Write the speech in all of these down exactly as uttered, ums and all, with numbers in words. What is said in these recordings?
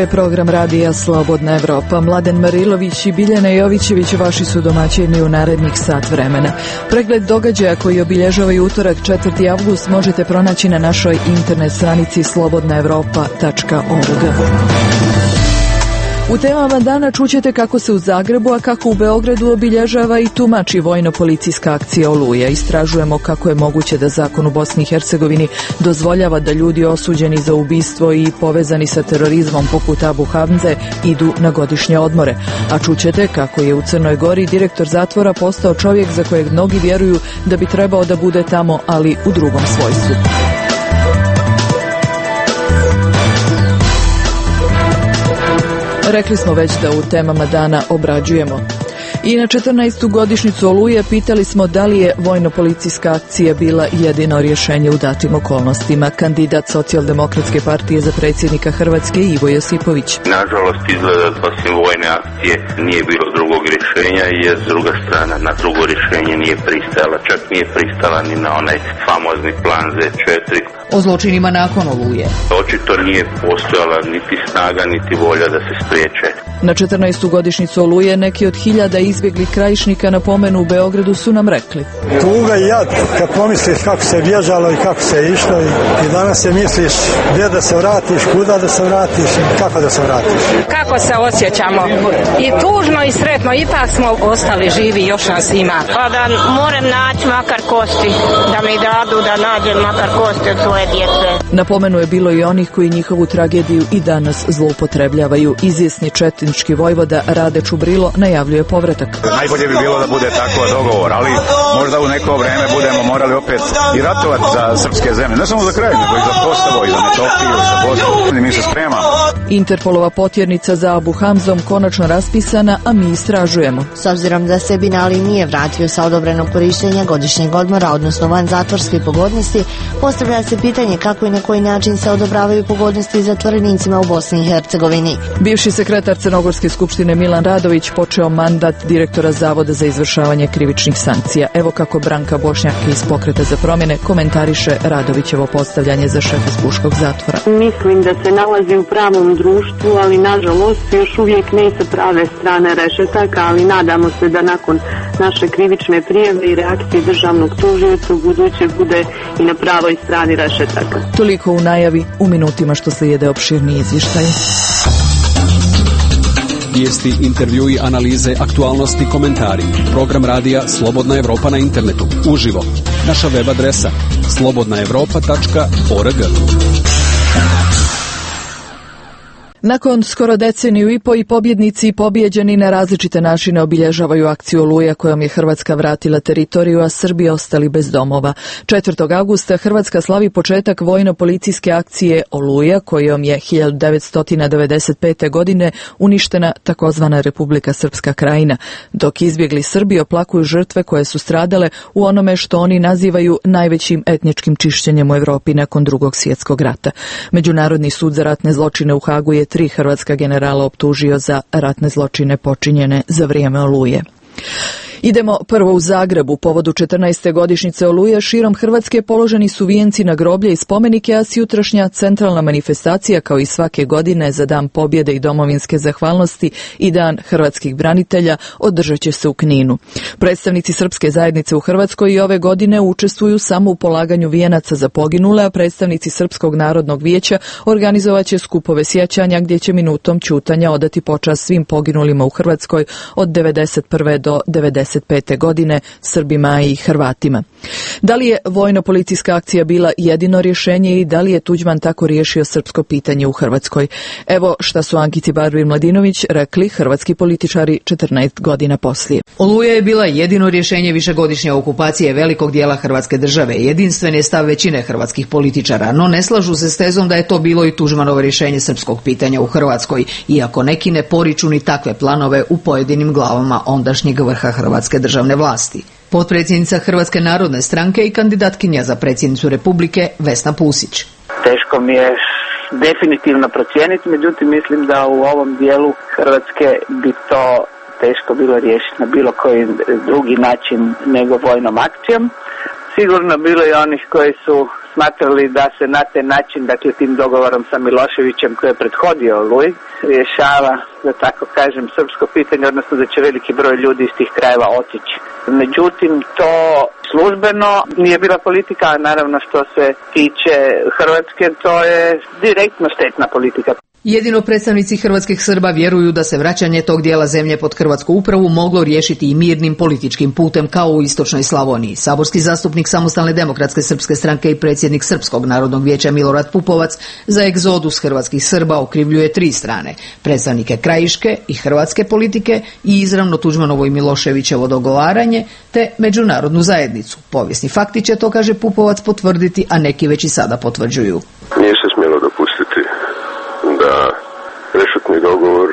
je program radija Slobodna Evropa. Mladen Marilović i Biljana Jovićević vaši su domaćini u narednih sat vremena. Pregled događaja koji obilježavaju utorak četvrti avgust možete pronaći na našoj internet stranici slobodna evropa tačka org. U temama dana čućete kako se u Zagrebu, a kako u Beogradu obilježava i tumači vojno-policijska akcija Oluja. Istražujemo kako je moguće da zakon u Bosni i Hercegovini dozvoljava da ljudi osuđeni za ubistvo i povezani sa terorizmom poput Abu Hamze idu na godišnje odmore. A čućete kako je u Crnoj Gori direktor zatvora postao čovjek za kojeg mnogi vjeruju da bi trebao da bude tamo, ali u drugom svojstvu. Rekli smo već da u temama dana obrađujemo. I na četrnaestu godišnjicu Oluje pitali smo da li je vojno-policijska akcija bila jedino rješenje u datim okolnostima. Kandidat Socijaldemokratske partije za predsjednika Hrvatske Ivo Josipović. Nažalost, izgleda da osim vojne akcije nije bilo drugog rješenja, jer s druga strana na drugo rješenje nije pristala. Čak nije pristala ni na onaj famozni plan zet četiri. O zločinima nakon Oluje. Očito nije postojala niti snaga, niti volja da se spriječe. Na četrnaestu godišnjicu Oluje neki od hiljada izbjeglih krajišnika na pomenu u Beogradu su nam rekli. Tuga i jad, kad pomisliš kako se bježalo i kako se išlo i, i danas se misliš gdje da se vratiš, kuda da se vratiš i kako da se vratiš. Kako se osjećamo? I tužno i sretno, ipak smo ostali živi, još nas ima. Pa da moram naći makar kosti, da mi dadu da nađem makar kosti od svoje djece. Na pomenu je bilo i onih koji njihovu tragediju i danas zloupotrebljavaju. Izvjesni četnički vojvoda Rade Čubrilo najavljuje povratak. Najbolje bi bilo da bude tako dogovor, ali možda u neko vrijeme budemo morali opet i ratovati za srpske zemlje. Ne samo za kraj, nego i za Kosovo, i za Metohiju, i za Bosnu. I mi se spremamo. Interpolova potjernica za Abu Hamzom konačno raspisana, a mi istražujemo. S obzirom da se Bin Ali nije vratio sa odobrenog korištenja godišnjeg odmora, odnosno van zatvorske pogodnosti, postavlja se pitanje kako i na koji način se odobravaju pogodnosti zatvorenicima u Bosni i Hercegovini. Bivši sekretar Crnogorske skupštine Milan Radović počeo mandat direktora Zavoda za izvršavanje krivičnih sankcija. Evo kako Branka Bošnjak iz Pokreta za promjene komentariše Radovićevo postavljanje za šefa Spuškog zatvora. Mislim da se nalazi u pravom društvu, ali nažalost još uvijek ne sa prave strane rešetaka, ali nadamo se da nakon naše krivične prijave i reakcije državnog tužioca u buduće bude i na pravoj strani rešetaka. Toliko u najavi, u minutima što slijede opširni izvještaj. Vijesti, intervjui, analize, aktualnosti, komentari. Program radija Slobodna Evropa na internetu. Uživo. Naša web adresa slobodna evropa tačka org. Nakon skoro deceniju i po i pobjednici i pobjeđeni na različite načine obilježavaju akciju Oluja kojom je Hrvatska vratila teritoriju, a Srbi ostali bez domova. četvrtog avgusta Hrvatska slavi početak vojno-policijske akcije Oluja kojom je hiljadu devetsto devedeset pete. godine uništena takozvana Republika Srpska krajina, dok izbjegli Srbi oplakuju žrtve koje su stradale u onome što oni nazivaju najvećim etničkim čišćenjem u Europi nakon drugog svjetskog rata. Međunarodni sud za ratne zločine u Hagu je tri hrvatska generala optužio za ratne zločine počinjene za vrijeme Oluje. Idemo prvo u Zagrebu. Povodu četrnaeste godišnjice Oluje širom Hrvatske položeni su vijenci na groblje i spomenike, a sjutrašnja centralna manifestacija kao i svake godine za Dan pobjede i domovinske zahvalnosti i Dan hrvatskih branitelja održat će se u Kninu. Predstavnici srpske zajednice u Hrvatskoj i ove godine učestvuju samo u polaganju vijenaca za poginule, a predstavnici Srpskog narodnog vijeća organizovat će skupove sjećanja gdje će minutom ćutanja odati počast svim poginulima u Hrvatskoj od devedeset prve do devedeset pete. godine Srbima i Hrvatima. Da li je vojno-policijska akcija bila jedino rješenje i da li je Tuđman tako riješio srpsko pitanje u Hrvatskoj? Evo šta su Ankici Barbi Mladinović rekli hrvatski političari četrnaest godina poslije. Oluja je bila jedino rješenje višegodišnje okupacije velikog dijela Hrvatske države. Jedinstven je stav većine hrvatskih političara, no ne slažu se s tezom da je to bilo i Tuđmanovo rješenje srpskog pitanja u Hrvatskoj, iako neki ne poriču ni takve planove u pojedinim glavama ondašnjeg vrha hrvatske državne vlasti. Potpredsjednica Hrvatske narodne stranke i kandidatkinja za predsjednicu Republike Vesna Pusić. Teško mi je definitivno procijeniti, međutim mislim da u ovom dijelu Hrvatske bi to teško bilo riješiti na bilo koji drugi način nego vojnom akcijom. Sigurno bilo i onih koji su smatrali da se na taj način, dakle tim dogovorom sa Miloševićem koji je prethodio Oluji, rješava, da tako kažem, srpsko pitanje, odnosno da će veliki broj ljudi iz tih krajeva otići. Međutim, to službeno nije bila politika, a naravno što se tiče Hrvatske, to je direktno štetna politika. Jedino predstavnici hrvatskih Srba vjeruju da se vraćanje tog dijela zemlje pod hrvatsku upravu moglo riješiti i mirnim političkim putem kao u istočnoj Slavoniji. Saborski zastupnik Samostalne demokratske srpske stranke i predsjednik Srpskog narodnog vijeća Milorad Pupovac za egzodus hrvatskih Srba okrivljuje tri strane: predstavnike krajiške i hrvatske politike i izravno Tuđmanovo i Miloševićevo dogovaranje, te međunarodnu zajednicu. Povijesni fakti će, to kaže Pupovac, potvrditi, a neki već i sada potvrđuju. Nije se smjelo dopustiti da prešutni dogovor,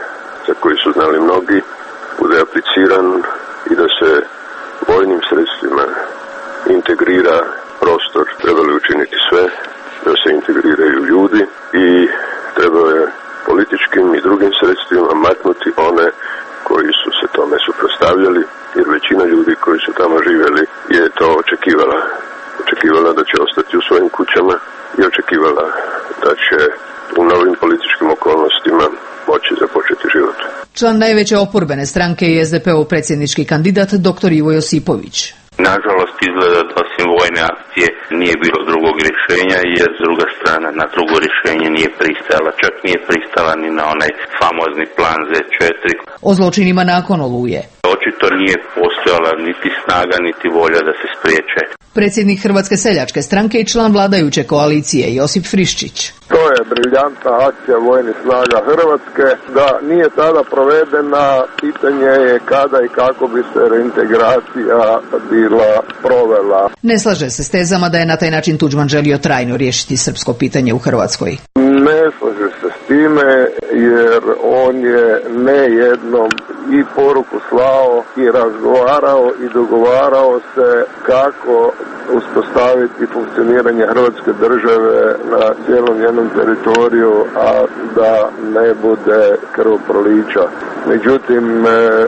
za koji su znali mnogi, bude apliciran i da se vojnim sredstvima integrira prostor. Trebali učiniti sve da se integriraju ljudi i treba je političkim i drugim sredstvima maknuti one koji su se tome suprotstavljali, jer većina ljudi koji su tamo živjeli je to očekivala. Očekivala da će ostati u svojim kućama i očekivala da će u novim političkim okolnostima moći započeti život. Član najveće oporbene stranke i es de pe ov predsjednički kandidat dr. Ivo Josipović. Nažalost, izgleda da osim vojne akcije nije bilo drugog rješenja, jer s druga strana na drugo rješenje nije pristala. Čak nije pristala ni na onaj famozni plan zet četiri. O zločinima nakon Oluje. Očito nije postojala niti snaga, niti volja da se spriječe. Predsjednik Hrvatske seljačke stranke i član vladajuće koalicije Josip Friščić. To je briljantna akcija vojnih snaga Hrvatske. Da nije tada provedena, pitanje je kada i kako bi se reintegracija bila provela. Ne slaže se s tezama da je na taj način Tuđman želio trajno riješiti srpsko pitanje u Hrvatskoj. Ne slaže se s time, jer on je ne jednom i poruku slao i razgovarao i dogovarao se kako uspostaviti funkcioniranje Hrvatske države na cijelom njenom teritoriju, a da ne bude krvoprolića. Međutim,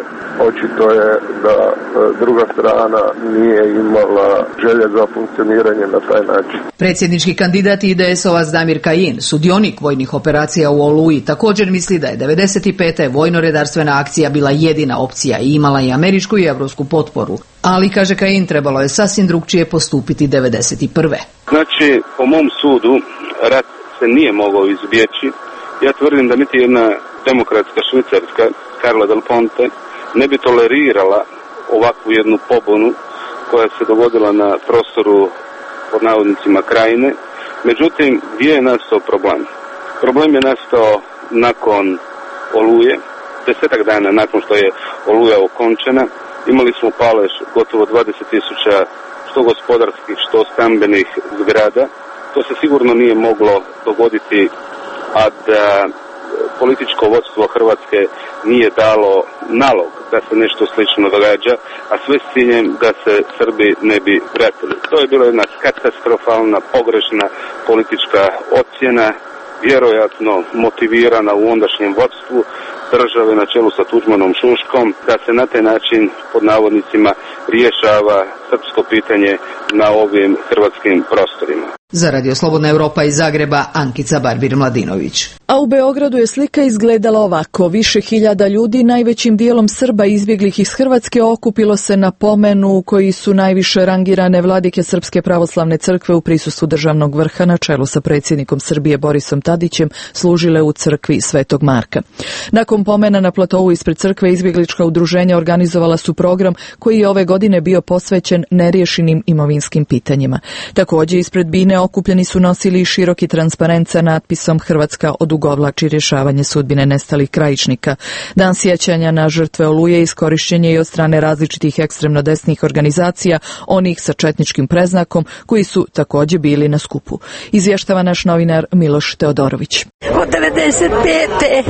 očito je da druga strana nije imala želje za funkcioniranje na taj način. Predsjednički kandidat i de es ovac Damir Kajin, sudionik vojnih operacija u Oluji, također misli da je devedeset pete vojno-redarstvena akcija bila jedina opcija i imala i američku i evropsku potporu. Ali, kaže Kajin, trebalo je sasvim drugčije postupiti devedeset prve. Znači, po mom sudu, rat se nije mogao izbjeći. Ja tvrdim da niti jedna demokratska Švicarska, Carla Del Ponte, ne bi tolerirala ovakvu jednu pobunu koja se dogodila na prostoru, pod navodnicima, Krajine. Međutim, gdje je nastao problem? Problem je nastao nakon Oluje, desetak dana nakon što je Oluja okončena. Imali smo palež gotovo dvadeset tisuća što gospodarskih, što stambenih zgrada. To se sigurno nije moglo dogoditi, a da političko vodstvo Hrvatske nije dalo nalog da se nešto slično događa, a sve s ciljem da se Srbi ne bi vratili. To je bila jedna katastrofalna, pogrešna politička ocjena, vjerojatno motivirana u ondašnjem vodstvu države na čelu sa Tuđmanom Šuškom, da se na taj način, pod navodnicima, rješava srpsko pitanje na ovim hrvatskim prostorima. Za Radio Slobodna Europa iz Zagreba, Ankica Barbir-Mladinović. A u Beogradu je slika izgledala ovako. Više hiljada ljudi, najvećim dijelom Srba izbjeglih iz Hrvatske, okupilo se na pomenu koji su najviše rangirane vladike Srpske pravoslavne crkve u prisustvu državnog vrha na čelu sa predsjednikom Srbije Borisom Tadićem služile u crkvi Svetog Marka. Nakon pomena na platovu ispred crkve, izbjeglička udruženja organizovala su program koji je ove godine bio posvećen neriješenim imovinskim pitanjima. Također ispred bine okupljeni su nosili široki transparent sa natpisom Hrvatska odugovlači rješavanje sudbine nestalih krajišnika. Dan sjećanja na žrtve Oluje iskorišćen je i od strane različitih ekstremno desnih organizacija, onih sa četničkim preznakom, koji su također bili na skupu. Izvještava naš novinar Miloš Teodorović. Od devedeset pete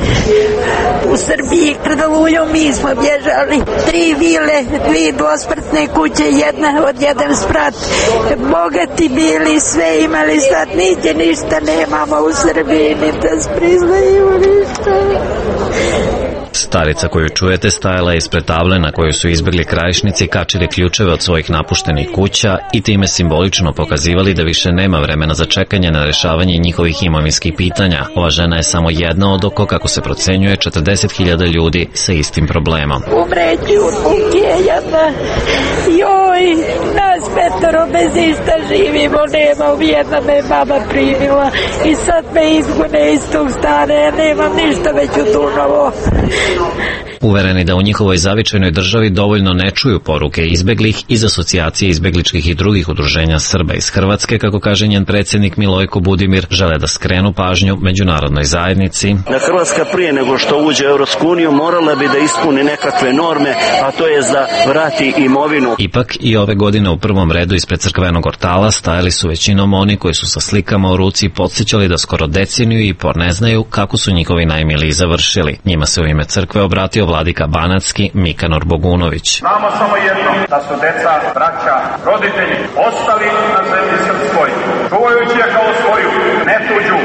u Srbiji pred Olujom mi smo bježali. Tri vile, dvije dvosprtne kuće, jedna od jedan sprat. Bogati bili, sve imali, sad nigdje ništa nemamo u Srbiji, ni da priznaju ništa. Starica koju čujete stajala je ispred table na kojoj su izbjegli Krajišnici kačili ključeve od svojih napuštenih kuća i time simbolično pokazivali da više nema vremena za čekanje na rešavanje njihovih imovinskih pitanja. Ova žena je samo jedna od oko, kako se procenjuje, četrdeset hiljada ljudi sa istim problemom. Umreću od buke jedna. Joj, nas petoro bez ista živimo, nemam, jedna me mama primila i sad me izgone iz tog stane, ja nemam ništa već u Dunovo. Uvereni da u njihovoj zavičajnoj državi dovoljno ne čuju poruke izbeglih iz asocijacije izbegličkih i drugih udruženja Srba iz Hrvatske, kako kaže njen predsjednik Milojko Budimir, žele da skrenu pažnju međunarodnoj zajednici. Da Hrvatska prije nego što uđe u Europsku uniju morala bi da ispuni nekakve norme, a to je da vrati imovinu. Ipak i ove godine u prvom redu ispred crkvenog ortala stajali su većinom oni koji su sa slikama u ruci podsjećali da skoro deceniju i po ne znaju kako su njihovi najmiliji završili. Njima se u ime crkve obratio vladika banatski Mikanor Bogunović. Znamo samo jedno, da su deca, braća, roditelji ostali na zemlji srpskoj, čuvajući je kao svoju, ne tuđu.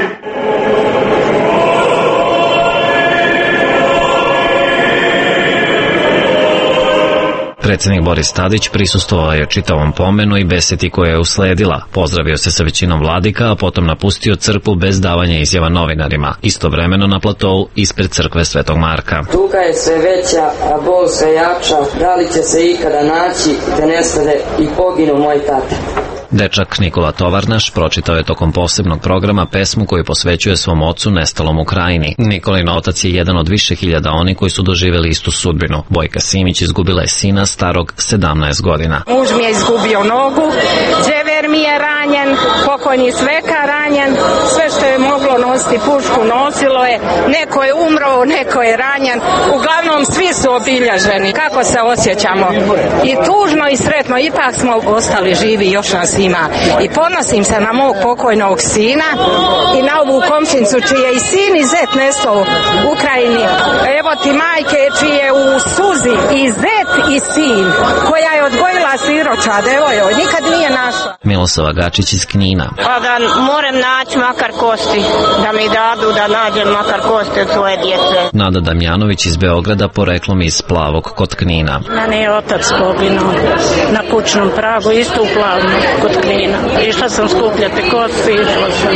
Predsjednik Boris Tadić prisustvovao je čitavom pomenu i besedi koja je usledila. Pozdravio se sa većinom vladika, a potom napustio crkvu bez davanja izjava novinarima. Istovremeno na platovu ispred crkve Svetog Marka. Tuga je sve veća, a bol sve jača. Da li će se ikada naći da nestade i poginu moj tata? Dečak Nikola Tovarnaš pročitao je tokom posebnog programa pesmu koju posvećuje svom ocu nestalom u Krajini. Nikolin otac je jedan od više hiljada oni koji su doživjeli istu sudbinu. Bojka Simić izgubila je sina starog sedamnaest godina. Muž mi je izgubio nogu, džever mi je ranjen, pokojni Sveka ranjen, sve što je moglo nositi pušku nosilo je, neko je umro, neko je ranjen, uglavnom svi su obilježeni. Kako se osjećamo? I tužno i sretno, ipak smo ostali živi, još nas ima. I ponosim se na mog pokojnog sina i na ovu komšinicu čiji je i sin i zet nestao u Ukrajini. Evo ti majke čije u suzi i zet i sin koja je odgojila siročad, evo joj, nikad nije našla. Milosava Gačić iz Knina. Pa da moram naći makar kosti, da mi dadu da nađem makar kosti od svoje djece. Nada Damjanović iz Beograda, poreklom iz Plavog kod Knina. Mene je otac poginuo na kućnom pragu, isto u Plavnom kod Knina. Išla sam skupljati kosti, išla sam.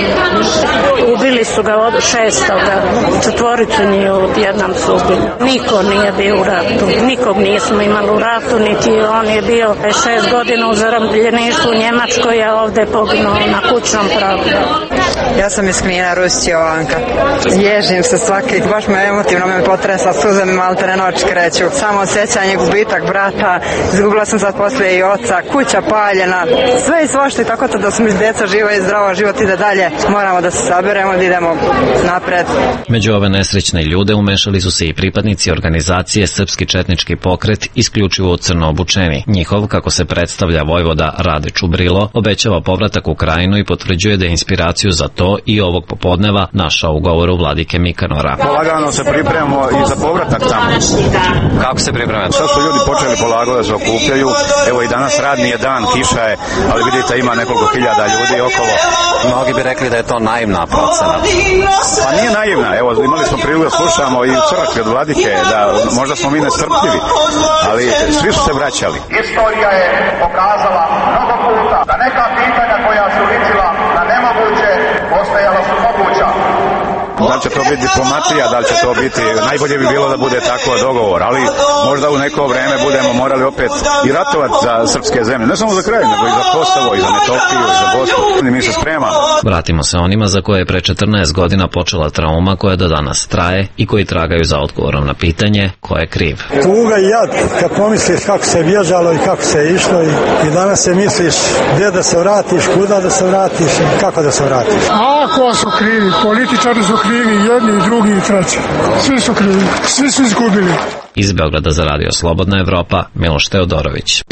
Ubili su ga od šestoga, četvoricu nije odjednom su ubili. Niko nije bio u ratu, nikog nismo imali u ratu, niti on je bio šest godina u zarobljeništvu u Njemačkoj, a ovde poginuo na kućnom pragu. Ja sam iz Knina, Rusić Jovanka. Ježim se svaki, baš me emotivno me potresa, suze mi malte ne noć kreću. Samo osjećanje, gubitak brata, izgubila sam sad poslije i oca, kuća paljena, sve i svašta i tako to da su mi djeca živa i zdrava, život ide dalje. Moramo da se saberemo, da idemo napred. Među ove nesrećne ljude umešali su se i pripadnici organizacije Srpski četnički pokret, isključivo crno obučeni. Njihov, kako se predstavlja vojvoda Rade Čubrilo, obećava povratak u Krajinu i potvrđuje da je inspiraciju za to i ovog popodneva našao u govoru vladike Mikanora. Polagano se pripremamo i za povratak tamo. Kako se pripremate? Sad su ljudi počeli polagano da se okupljaju. Evo i danas radni je dan, kiša je, ali vidite ima nekoliko hiljada ljudi okolo. Mnogi bi rekli da je to naivna procena. Pa nije naivna. Evo imali smo priliku da slušamo i u crkvi od vladike, da možda smo mi nestrpljivi, ali svi su se vraćali. Istorija je pokazala mnogo puta da neka pitanja koja su ličila na nemoguće postajala su moguća. Da li će to biti diplomatija, da li će to biti, najbolje bi bilo da bude tako dogovor, ali možda u neko vreme budemo morali opet i ratovati za srpske zemlje, ne samo za Krajinu, nego i za Kosovo, i za Metohiju, i za Bosnu. Mi se spremamo. Vratimo se onima za koje je pre četrnaest godina počela trauma koja do danas traje i koji tragaju za odgovorom na pitanje ko je kriv. Tuga i jad, kad pomisliš kako se bježalo i kako se išlo i, i danas se misliš gdje da se vratiš, kuda da se vratiš i kako da se vratiš. A ko su krivi? Političari su krivi, jedni i drugi i treći. Svi su krivi, svi su izgubili. Iz Beograda za Radio Slobodna Evropa, Miloš Teodorović.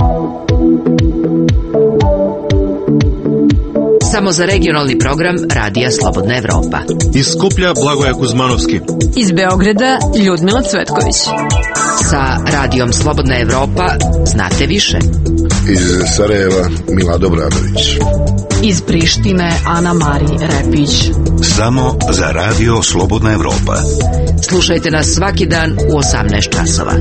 Samo za regionalni program Radija Slobodna Evropa. Iz Skuplja Blagoje Kuzmanovski. Iz Beograda Ljudmila Cvetković. Sa radijom Slobodna Evropa znate više. Iz Sarajeva Mila Dobranović. Iz Prištine Ana Mari Repić. Samo za radio Slobodna Evropa. Slušajte nas svaki dan u osamnaest časova.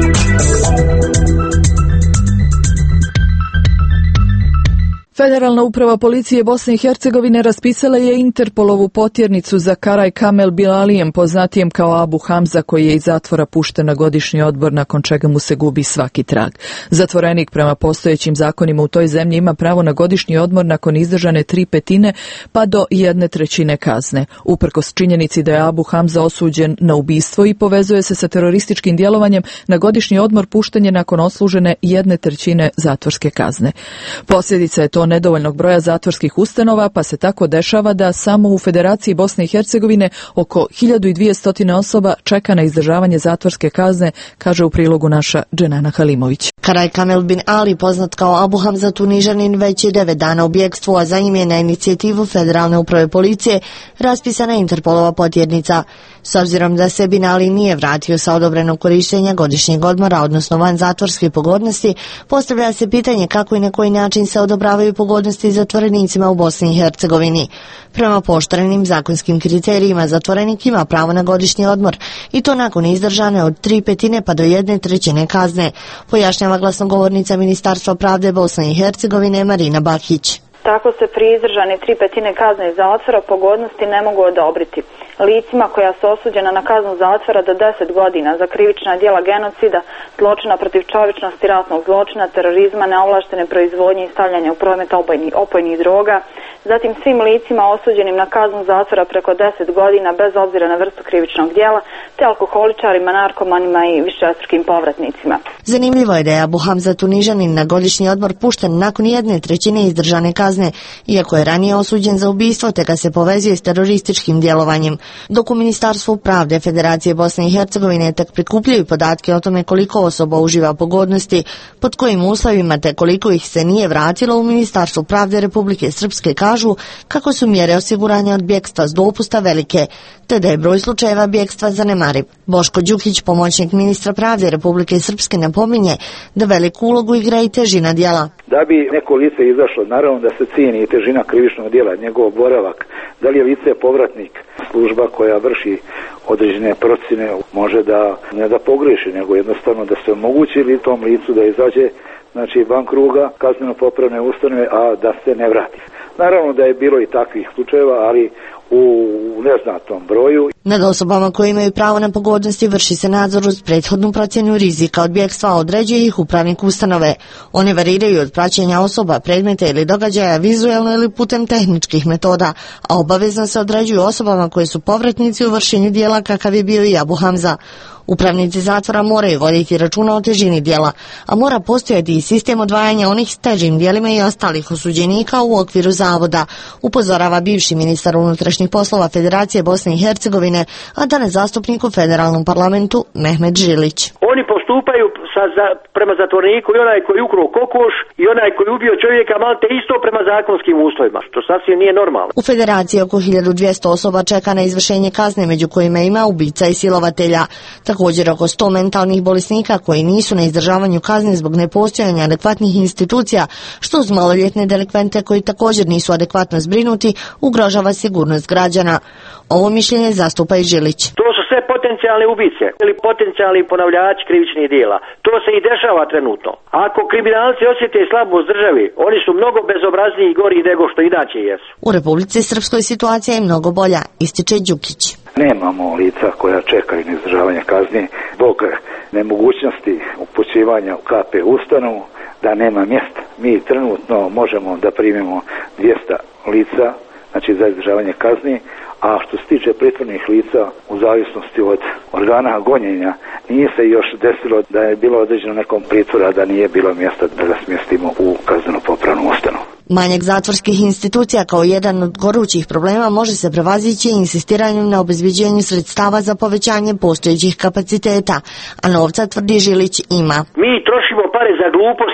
Federalna uprava policije Bosne i Hercegovine raspisala je Interpolovu potjernicu za Karaj Kamel Bilalijem, poznatijem kao Abu Hamza, koji je iz zatvora pušten na godišnji odmor, nakon čega mu se gubi svaki trag. Zatvorenik prema postojećim zakonima u toj zemlji ima pravo na godišnji odmor nakon izdržane tri petine pa do jedne trećine kazne. Uprkos činjenici da je Abu Hamza osuđen na ubistvo i povezuje se sa terorističkim djelovanjem, na godišnji odmor pušten je nakon odslužene jedne trećine zatvorske kazne. Posljedica je to nedovoljnog broja zatvorskih ustanova, pa se tako dešava da samo u Federaciji Bosne i Hercegovine oko hiljadu dvjesto osoba čeka na izdržavanje zatvorske kazne, kaže u prilogu naša Dženana Halimović. Karaj Kamel bin Ali, poznat kao Abu Hamza Tunižanin, već je devet dana u bjegstvu, a za njim je na inicijativu Federalne uprave policije raspisana Interpolova potjernica. S obzirom da se bin Ali nije vratio sa odobrenog korištenja godišnjeg odmora, odnosno van zatvorske pogodnosti, postavlja se pitanje kako i na koji način se odobravaju pogodnosti zatvorenicima u Bosni i Hercegovini. Prema pooštrenim zakonskim kriterijima zatvorenik ima pravo na godišnji odmor i to nakon izdržane od tri petine pa do jedne trećine kazne, pojašnjava glasnogovornica Ministarstva pravde Bosne i Hercegovine Marina Bakić. Tako se pri izdržane tri petine kazne zatvora pogodnosti ne mogu odobriti licima koja su osuđena na kaznu zatvora do deset godina za krivična djela genocida, zločina protiv čovječnosti, ratnog zločina, terorizma, neovlaštene proizvodnje i stavljanja u promet opojnih droga, zatim svim licima osuđenim na kaznu zatvora preko deset godina bez obzira na vrstu krivičnog djela, te alkoholičarima, narkomanima i višestrukim povratnicima. Zanimljivo je da je Abu Hamza Tunižanin na godišnji odmor pušten nakon jedne trećine izdržane kazne, iako je ranije osuđen za ubistvo te ga se povezuje s terorističkim djelovanjem. Dok u Ministarstvu pravde Federacije Bosne i Hercegovine tek prikupljaju podatke o tome koliko osoba uživa pogodnosti, pod kojim uslovima te koliko ih se nije vratilo, u Ministarstvu pravde Republike Srpske kažu kako su mjere osiguranja od bjegstva s dopusta velike, te da je broj slučajeva bjegstva zanemariv. Boško Đukić, pomoćnik ministra pravde Republike Srpske, napominje da veliku ulogu igra i težina djela. Da bi neko lice izašlo, naravno da se cijeni i težina krivičnog djela, njegov boravak, da li je lice povratnik, služba koja vrši određene procjene može da ne da pogreši, nego jednostavno da se omogući li tom licu da izađe, znači van kruga kazneno-popravne ustanove, a da se ne vrati. Naravno da je bilo i takvih slučajeva, ali u neznatom broju. Nad osobama koje imaju pravo na pogodnosti vrši se nadzor uz prethodnu procjenu rizika od bjegstva, određuje ih upravnik ustanove. One variraju od praćenja osoba, predmeta ili događaja vizualno ili putem tehničkih metoda, a obavezno se određuju osobama koje su povratnici u vršenju djela kakav je bio i Abu Hamza. Upravnici zatvora moraju voditi računa o težini djela, a mora postojati i sistem odvajanja onih s težim djelima i ostalih osuđenika u okviru zavoda, upozorava bivši ministar unutrašnjih poslova Federacije Bosne i Hercegovine, a danas zastupnik u federalnom parlamentu Mehmet Žilić. Oni postupaju sa, za, prema zatvorniku i onaj koji ukrao kokoš i onaj koji ubio čovjeka malte isto prema zakonskim uslovima, što sasvim nije normalno. U Federaciji oko hiljadu dvjesto osoba čeka na izvršenje kazne, među kojima ima ubica i silovatelja. Također oko sto mentalnih bolesnika koji nisu na izdržavanju kazne zbog nepostojanja adekvatnih institucija, što uz maloljetne delikvente koji također nisu adekvatno zbrinuti, ugrožava sigurnost građana. Ovo mišljenje zastupa i Žilić. To su sve potencijalne ubice ili potencijalni ponavljači krivičnih djela. To se i dešava trenutno. Ako kriminalci osjete slabost državi, oni su mnogo bezobrazniji i gori nego što inače jesu. U Republici Srpskoj situacija je mnogo bolja, ističe Đukić. Nemamo lica koja čekaju na izdržavanje kazne zbog nemogućnosti upućivanja u K P ustanovu, da nema mjesta. Mi trenutno možemo da primimo dvjesto lica, znači za izdržavanje kazne, a što se tiče pritvornih lica, u zavisnosti od organa gonjenja, nije se još desilo da je bilo određeno nekom pritvora, da nije bilo mjesta da ga smjestimo u kazneno-popravnu ustanovu. Manjak zatvorskih institucija kao jedan od gorućih problema može se prevazići insistiranjem na obezbeđenju sredstava za povećanje postojećih kapaciteta, a novca, tvrdi Žilić, ima. Mi trošimo pare za gluposti,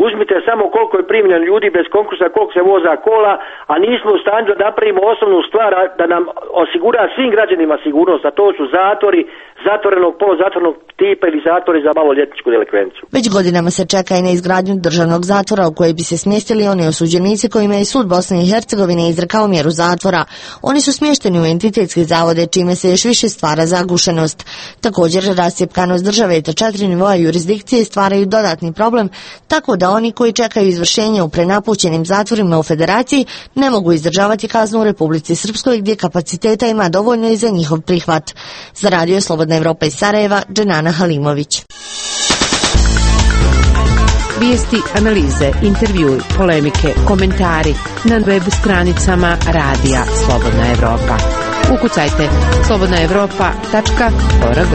Uzmite samo koliko je primljeno ljudi bez konkursa, koliko se voza kola, a nismo u stanju da napravimo osnovnu stvar da nam osigura svim građanima sigurnost, a to su zatvori zatvorenog, poluzatvorenog tipa ili zatvori za maloljetničku delikvenciju. Već godinama se čeka i na izgradnju državnog zatvora u koji bi se smjestili oni osuđenici kojima je sud Bosne i Hercegovine izrekao mjeru zatvora. Oni su smješteni u entitetske zavode, čime se još više stvara zagušenost. Također, rascjepkanost države te četiri nivoa jurisdikcije stvaraju dodatni problem, tako da oni koji čekaju izvršenje u prenapućenim zatvorima u Federaciji ne mogu izdržavati kaznu u Republici Srpskoj gdje kapaciteta ima dovoljno i za njihov prihvat. Za Radio Slobodna Evropa iz Sarajeva, Dženana Halimović. Vijesti, analize, intervjui, polemike, komentari na web stranicama Radija Slobodna Evropa. Ukucajte slobodna evropa tačka org.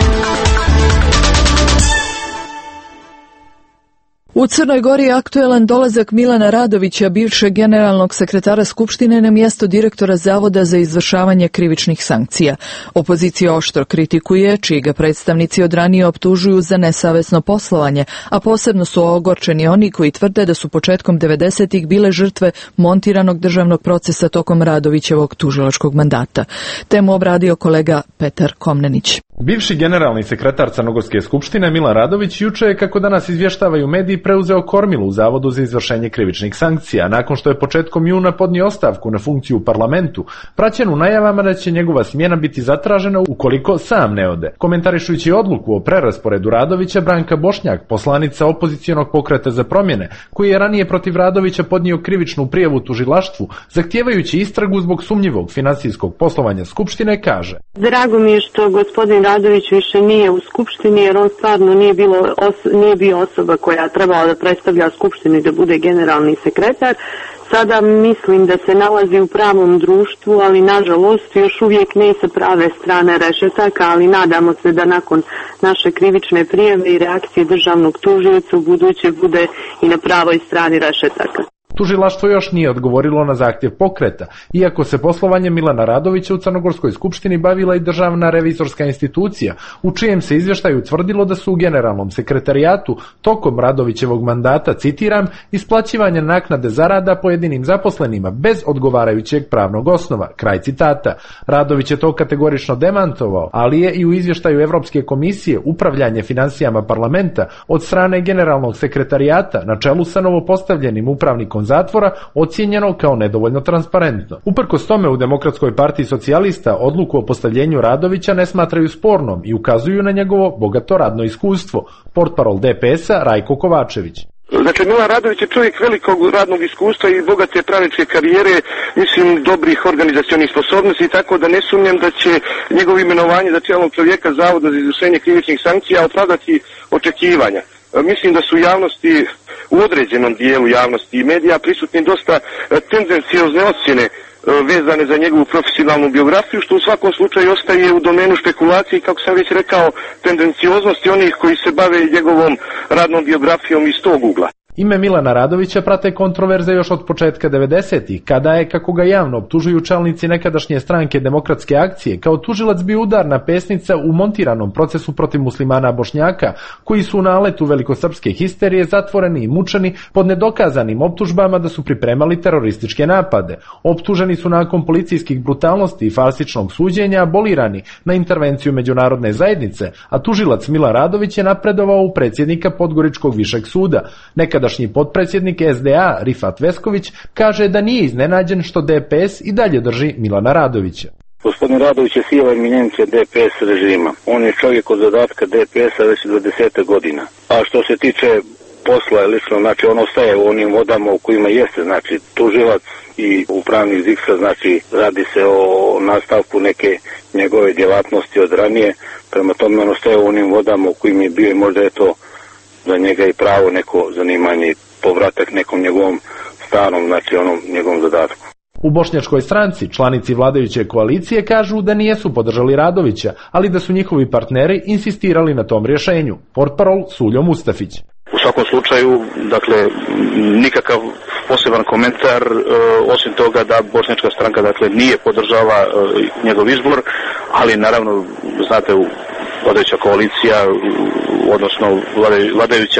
U Crnoj Gori je aktuelan dolazak Milana Radovića, bivšeg generalnog sekretara Skupštine, na mjesto direktora Zavoda za izvršavanje krivičnih sankcija. Opozicija oštro kritikuje, čiji ga predstavnici od ranije optužuju za nesavesno poslovanje, a posebno su ogorčeni oni koji tvrde da su početkom devedesetih bile žrtve montiranog državnog procesa tokom Radovićevog tužilačkog mandata. Temu obradio kolega Petar Komnenić. Bivši generalni sekretar Crnogorske skupštine Milan Radović juče je, kako danas izvještavaju mediji, preuzeo kormilu u Zavodu za izvršenje krivičnih sankcija, nakon što je početkom juna podnio ostavku na funkciju u parlamentu, praćenu najavama da će njegova smjena biti zatražena ukoliko sam ne ode. Komentarišujući odluku o prerasporedu Radovića, Branka Bošnjak, poslanica opozicijonog pokreta za promjene, koji je ranije protiv Radovića podnio krivičnu prijavu tužilaštvu, zahtijevajući istragu zbog sumnjivog finansijskog poslovanja Skupštine, kaže: Drago mi je što gospodin Radović više nije u Skupštini, jer on stvarno nije, bilo, os, nije bio osoba koja trebala da predstavlja Skupštinu i da bude generalni sekretar. Sada mislim da se nalazi u pravom društvu, ali nažalost još uvijek ne sa prave strane rešetaka, ali nadamo se da nakon naše krivične prijave i reakcije državnog tužioca u buduće bude i na pravoj strani rešetaka. Tužilaštvo još nije odgovorilo na zahtjev pokreta, iako se poslovanjem Milana Radovića u Crnogorskoj skupštini bavila i državna revizorska institucija, u čijem se izvještaju tvrdilo da su u generalnom sekretarijatu tokom Radovićevog mandata, citiram, isplaćivanje naknade zarada pojedinim zaposlenima bez odgovarajućeg pravnog osnova, kraj citata. Radović je to kategorično demantovao, ali je i u izvještaju Evropske komisije upravljanje financijama parlamenta od strane generalnog sekretarijata na čelu sa novopostavljenim upravnikom zatvora ocijenjeno kao nedovoljno transparentno. Uprkos tome, u Demokratskoj partiji socijalista odluku o postavljenju Radovića ne smatraju spornom i ukazuju na njegovo bogato radno iskustvo. Portparol D P S-a Rajko Kovačević. Dakle, Milan Radović je čovjek velikog radnog iskustva i bogate pravničke karijere, mislim, dobrih organizacionih sposobnosti, tako da ne sumnjam da će njegovo imenovanje za čelnog čovjeka Zavoda za izvršenje krivičnih sankcija opravdati očekivanja. Mislim da su javnosti, u određenom dijelu javnosti i medija, prisutni dosta tendenciozne ocjene vezane za njegovu profesionalnu biografiju, što u svakom slučaju ostaje u domenu špekulacije, kako sam već rekao, tendencioznosti onih koji se bave njegovom radnom biografijom iz tog ugla. Ime Milana Radovića prate kontroverze još od početka devedesetih, kada je, kako ga javno optužuju čelnici nekadašnje stranke Demokratske akcije, kao tužilac bio udarna pesnica u montiranom procesu protiv muslimana Bošnjaka, koji su u naletu velikosrpske histerije zatvoreni i mučeni pod nedokazanim optužbama da su pripremali terorističke napade. Optuženi su nakon policijskih brutalnosti i farsičnog suđenja abolirani na intervenciju međunarodne zajednice, a tužilac Milan Radović je napredovao u predsjednika Podgoričkog višeg suda. Nekada potpredsjednik S D A Rifat Vesković kaže da nije iznenađen što D P S i dalje drži Milana Radovića. Gospodin Radović je siva eminencija D P S režima. On je čovjek od zadatka D P S-a već dvadeset godina. A što se tiče posla, lično, znači on ostaje u onim vodama u kojima jeste, znači tužilac i upravnik Z I K S-a, znači radi se o nastavku neke njegove djelatnosti od ranije, prema tome on ostaje u onim vodama u kojima je bio i možda je to za njega i pravo neko zanimanje i povratak nekom njegovom starom, znači onom njegovom zadatku. U Bošnjačkoj stranci članici vladajuće koalicije kažu da nijesu podržali Radovića, ali da su njihovi partneri insistirali na tom rješenju. Portparol Suljo Mustafić. U svakom slučaju, dakle, nikakav poseban komentar, e, osim toga da Bošnjačka stranka, dakle, nije podržala e, njegov izbor, ali naravno, znate, vladajuća koalicija, odnosno vladajuća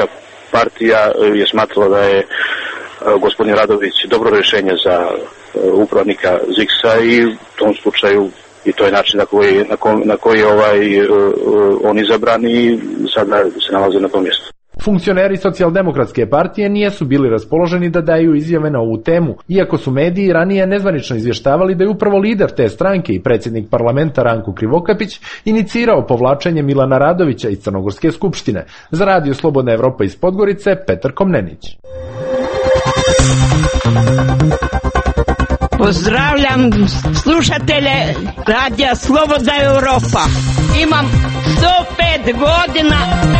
partija je smatrala da je gospodin Radović dobro rješenje za upravnika Ziksa i u tom slučaju i to je način na koji, na koji, na koji ovaj, uh, on izabran i sada se nalaze na tom mjestu. Funkcioneri Socijaldemokratske partije nijesu bili raspoloženi da daju izjave na ovu temu, iako su mediji ranije nezvanično izvještavali da je upravo lider te stranke i predsjednik parlamenta Ranko Krivokapić inicirao povlačenje Milana Radovića iz Crnogorske skupštine. Za Radio Slobodna Evropa iz Podgorice, Petar Komnenić. Pozdravljam slušatelje Radija Slobodna Evropa. Imam sto pet godina.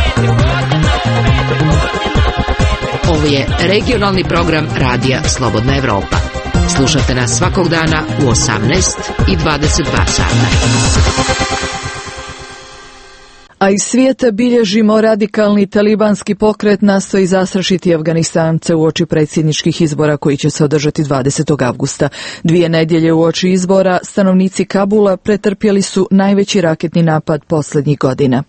Ovo je regionalni program Radija Slobodna Evropa. Slušate nas svakog dana u osamnaest i dvadeset dva sata. A iz svijeta bilježimo radikalni talibanski pokret nastoji zastrašiti Afganistance uoči predsjedničkih izbora koji će se održati dvadesetog avgusta. Dvije nedjelje uoči izbora stanovnici Kabula pretrpjeli su najveći raketni napad posljednjih godina.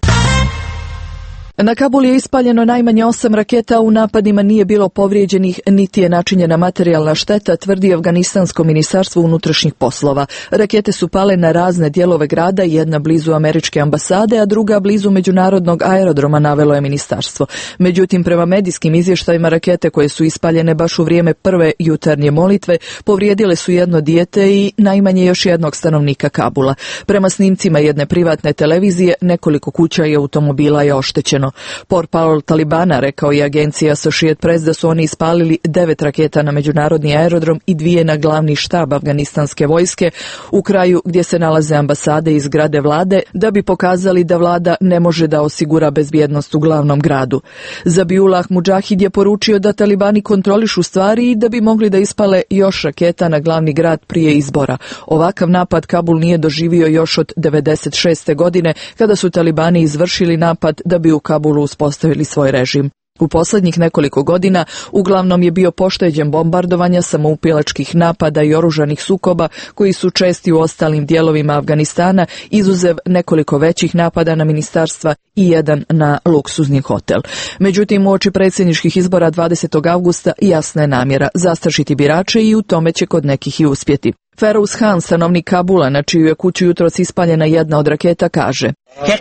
Na Kabul je ispaljeno najmanje osam raketa, u napadima nije bilo povrijeđenih niti je načinjena materijalna šteta, tvrdi Afganistansko ministarstvo unutrašnjih poslova. Rakete su pale na razne dijelove grada, jedna blizu američke ambasade, a druga blizu međunarodnog aerodroma, navelo je ministarstvo. Međutim, prema medijskim izvještajima, rakete koje su ispaljene baš u vrijeme prve jutarnje molitve povrijedile su jedno dijete i najmanje još jednog stanovnika Kabula. Prema snimcima jedne privatne televizije, nekoliko kuća i automobila je oštećeno. Portparol Talibana rekao je agenciji Associated Press da su oni ispalili devet raketa na međunarodni aerodrom i dvije na glavni štab afganistanske vojske u kraju gdje se nalaze ambasade i zgrade vlade, da bi pokazali da vlada ne može da osigura bezbjednost u glavnom gradu. Zabiullah Mudžahid je poručio da talibani kontrolišu stvari i da bi mogli da ispale još raketa na glavni grad prije izbora. Ovakav napad Kabul nije doživio još od devedeset šeste godine kada su talibani izvršili napad da bi u Kabulu uspostavili svoj režim. U posljednjih nekoliko godina uglavnom je bio pošteđen bombardovanja, samoupilačkih napada i oružanih sukoba koji su česti u ostalim dijelovima Afganistana, izuzev nekoliko većih napada na ministarstva i jedan na luksuzni hotel. Međutim, uoči predsjedničkih izbora dvadesetog avgusta jasna je namjera zastrašiti birače i u tome će kod nekih i uspjeti. Ferouz Han, stanovnik Kabula, na čiju je kuću jutros ispaljena jedna od raketa, kaže: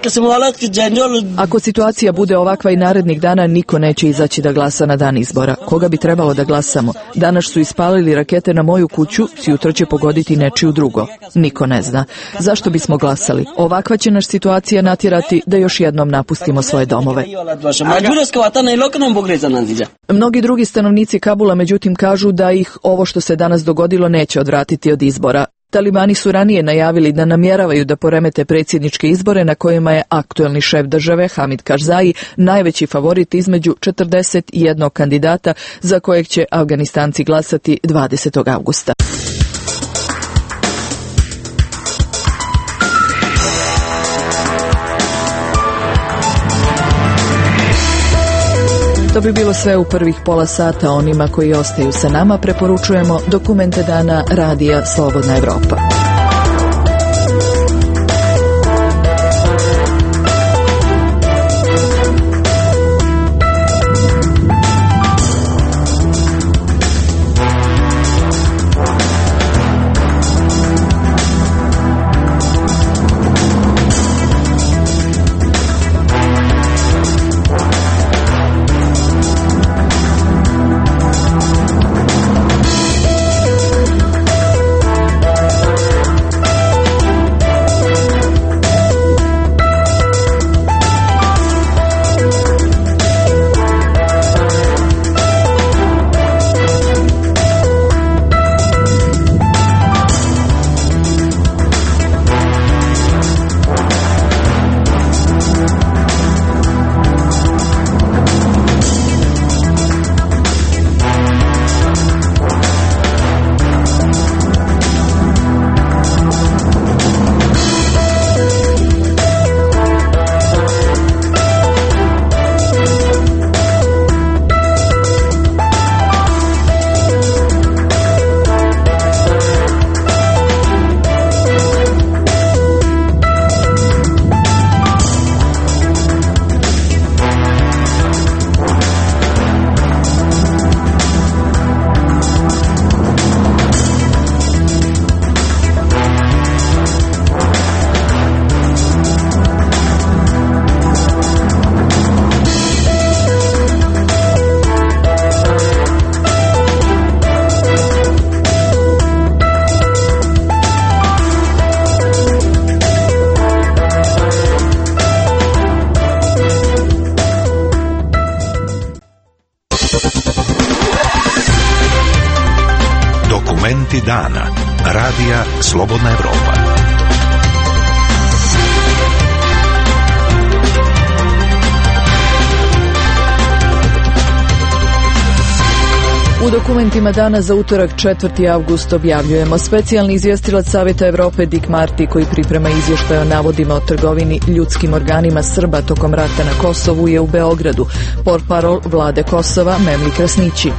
ako situacija bude ovakva i narednih dana, niko neće izaći da glasa na dan izbora. Koga bi trebalo da glasamo? Danas su ispalili rakete na moju kuću, sjutro će pogoditi nečiju drugo. Niko ne zna. Zašto bismo glasali? Ovakva će naš situacija natjerati da još jednom napustimo svoje domove. Mnogi drugi stanovnici Kabula međutim kažu da ih ovo što se danas dogodilo neće odvratiti od izbora. Talibani su ranije najavili da namjeravaju da poremete predsjedničke izbore na kojima je aktuelni šef države Hamid Karzai najveći favorit između četrdeset jedan kandidata za kojeg će Afganistanci glasati dvadesetog avgusta. To bi bilo sve u prvih pola sata. Onima koji ostaju sa nama preporučujemo dokumente dana Radija Slobodna Evropa. Talenti dana. Radija Slobodna Evropa. U dokumentima dana za utorak četvrti avgust objavljujemo: specijalni izvjestilac Savjeta Evrope Dick Marty, koji priprema izvještaj o navodima o trgovini ljudskim organima Srba tokom rata na Kosovu, je u Beogradu. Portparol vlade Kosova Memli Krasnići.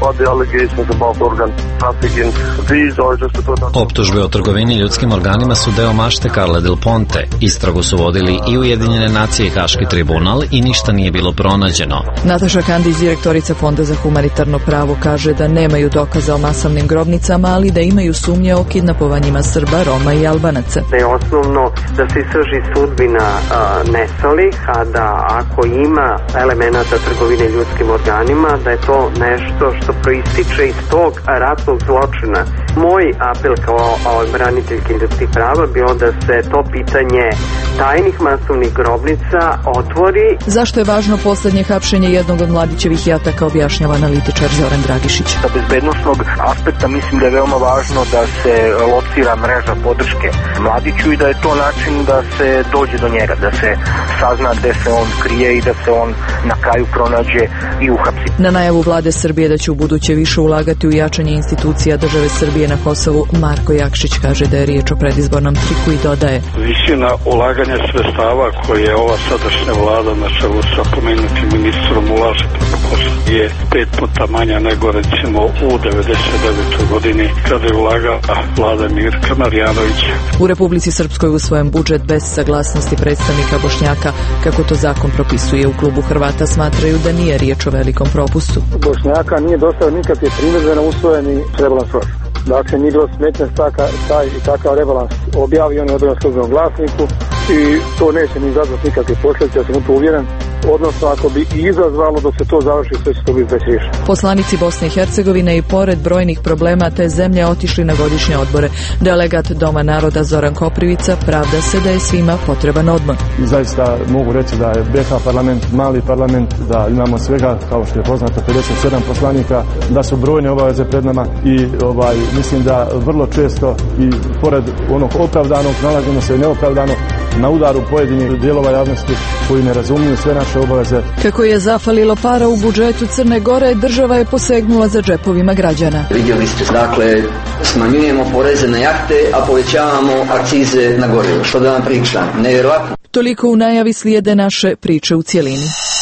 Optužbe o trgovini ljudskim organima su deo mašte Carle Del Ponte. Istragu su vodili i Ujedinjene nacije i Haški tribunal i ništa nije bilo pronađeno. Nataša Kandić, direktorica Fonda za humanitarno pravo, kaže da nemaju dokaza o masovnim grobnicama, ali da imaju sumnje o kidnapovanjima Srba, Roma i Albanaca. Da je osnovno da se istraži sudbina a, nestalih, a da ako ima elemenata trgovine ljudskim organima, da je to nešto što proističe iz tog ratnog zločina. Moj apel kao braniteljke ljudskih prava bio da se to pitanje tajnih masovnih grobnica otvori. Zašto je važno poslednje hapšenje jednog od Mladićevih jataka, objašnjava analitičar Zoran Dragišić. Sa bezbednosnog aspekta mislim da je veoma važno da se locira mreža podrške Mladiću i da je to način da se dođe do njega, da se sazna gde se on krije i da se on na kraju pronađe i uhapsi. Na najavu vlade Srbije da će u buduće više ulagati u jačanje institucija države Srbije na Kosovu, Marko Jakšić kaže da je riječ o predizbornom triku i dodaje: visina ulaganja sredstava koje je ova sadašnja vlada na čelu sa pomenutim ministrom ulaže preko Kosova je pet puta manja nego recimo u devedeset devetoj godini kada je ulagala vlada Mirka Marjanovića. U Republici Srpskoj usvojen budžet bez saglasnosti predstavnika Bošnjaka, kako to zakon propisuje. U klubu Hrvata smatraju da nije riječ o velikom propustu. Bošnjaka nije dostavio nikakve primjedbe na usvojeni rebalans proračuna. Dakle, nije bilo smetnje taj i takav rebalans objavi, on je objavljen u Službenom glasniku i to neće ni izazvati nikakve posljedice, ja sam u to uvjeren. Odnosno, ako bi i izazvalo dok se to završi, sve će to biti već riješeno. Poslanici Bosne i Hercegovine i pored brojnih problema te zemlje otišli na godišnje odbore. Delegat Doma naroda Zoran Koprivica pravda se da je svima potreban odmor. Zaista mogu reći da je B H parlament mali parlament, da imamo svega, kao što je poznato, pedeset sedam poslanika, da su brojne obaveze pred nama i ovaj, mislim da vrlo često i pored onog opravdanog nalazimo se i neopravdano na udaru pojedinih dijelova javnosti koji ne razumiju sve naše obaveze. Kako je zafalilo para u budžetu Crne Gore, država je posegnula za džepovima građana. Vidjeli ste, dakle, smanjujemo poreze na jahte, a povećavamo akcize na gorivo. Što da vam pričam? Nevjerovatno. Toliko u najavi, slijede naše priče u cjelini.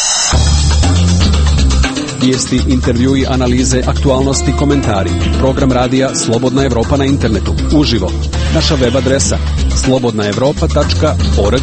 Vijesti, intervjui, analize, aktualnosti, komentari. Program radija Slobodna Evropa na internetu. Uživo. Naša web adresa slobodna evropa tačka org.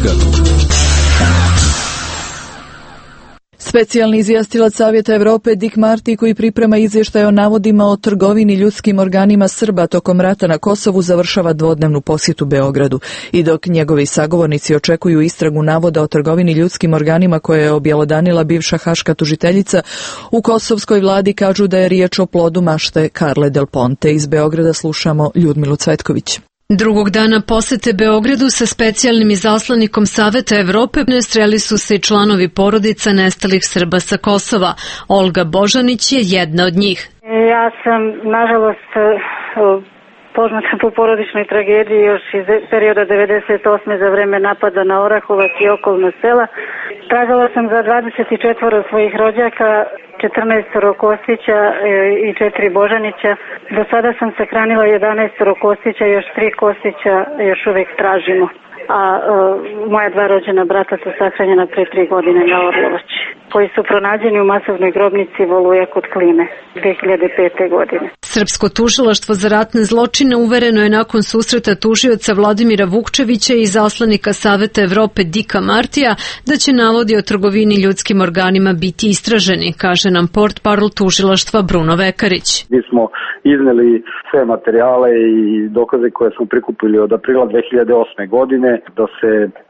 Specijalni izvjestilac Savjeta Evrope Dick Marty, koji priprema izvještaj o navodima o trgovini ljudskim organima Srba tokom rata na Kosovu, završava dvodnevnu posjetu Beogradu. I dok njegovi sagovornici očekuju istragu navoda o trgovini ljudskim organima koje je objelodanila bivša haška tužiteljica, u kosovskoj vladi kažu da je riječ o plodu mašte Carle Del Ponte. Iz Beograda slušamo Ljudmilu Cvetković. Drugog dana posete Beogradu sa specijalnim izaslanikom Saveta Evrope sreli su se i članovi porodica nestalih Srba sa Kosova. Olga Božanić je jedna od njih. Ja sam, nažalost, poznata po porodičnoj tragediji još iz perioda devedeset osme za vreme napada na Orahovac i okolna sela. Tražila sam za dvadeset četiri svojih rođaka, četrnaest Kostića i četiri Božanića. Do sada sam sahranila jedanaest Kostića, još tri Kostića još uvijek tražimo. A e, moja dva rođena brata su sahranjena pre tri godine na Orlovači, koji su pronađeni u masovnoj grobnici Voluja kod Kline dve hiljade pete. godine. Srpsko tužilaštvo za ratne zločine uvereno je nakon susreta tužioca Vladimira Vukčevića i zaslanika Saveta Evrope Dicka Martija da će navodi o trgovini ljudskim organima biti istraženi, kaže nam portparol tužilaštva Bruno Vekarić. Mi smo izneli sve materijale i dokaze koje smo prikupili od aprila dve hiljade osme. godine, da se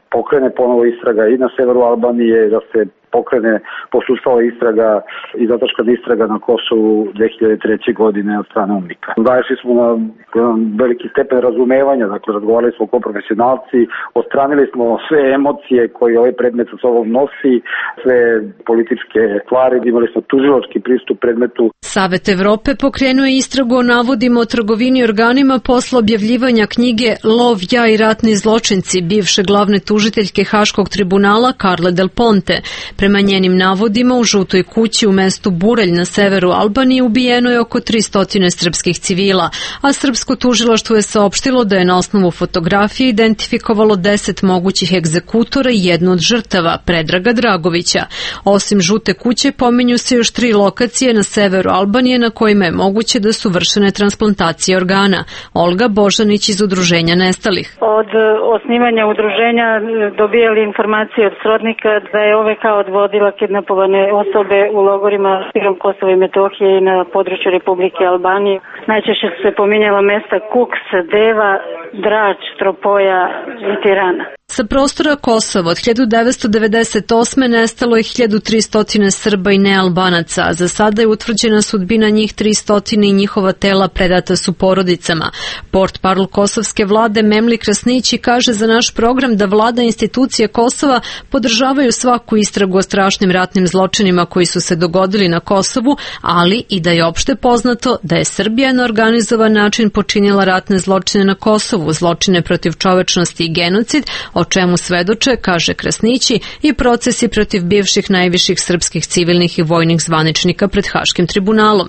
pokrene ponovo istraga i na severu Albanije, da se pokrene posustala istraga i zataškana istraga na Kosovu dve hiljade treće. godine od strane UNMIK-a. Daješli smo na veliki stepen razumevanja, dakle razgovarali smo kao profesionalci, odstranili smo sve emocije koje ovaj predmet sa sobom nosi, sve političke stvari, imali smo tužilački pristup predmetu. Savet Evrope pokrenuo je istragu o navodima o trgovini organima posle objavljivanja knjige Lov, ja i ratni zločinci bivše glavne tužiteljke Haškog tribunala Carle Del Ponte. Prema njenim navodima, u žutoj kući u mestu Burelj na severu Albanije ubijeno je oko tristo srpskih civila, a srpsko tužilaštvo je saopštilo da je na osnovu fotografije identifikovalo deset mogućih egzekutora i jednu od žrtava, Predraga Dragovića. Osim žute kuće, pominju se još tri lokacije na severu Albanije na kojima je moguće da su vršene transplantacije organa. Olga Božanić iz Udruženja nestalih. Od osnivanja udruženja dobijali informacije od srodnika da je O V K odvodila kidnapovane osobe u logorima širom Kosova i Metohije i na području Republike Albanije. Najčešće su se pominjala mesta Kuks, Deva, Drač, Tropoja i Tirana. Sa prostora Kosova od hiljadu devetsto devedeset osme nestalo je hiljadu tristo Srba i nealbanaca, a za sada je utvrđena sudbina njih tristo i njihova tela predata su porodicama. Portparl kosovske vlade Memli Krasnići kaže za naš program da vlada institucije Kosova podržavaju svaku istragu o strašnim ratnim zločinima koji su se dogodili na Kosovu, ali i da je opšte poznato da je Srbija na organizovan način počinila ratne zločine na Kosovu, zločine protiv čovečnosti i genocid, o čemu svedoče, kaže Krasnići, i procesi protiv bivših najviših srpskih civilnih i vojnih zvaničnika pred Haškim tribunalom.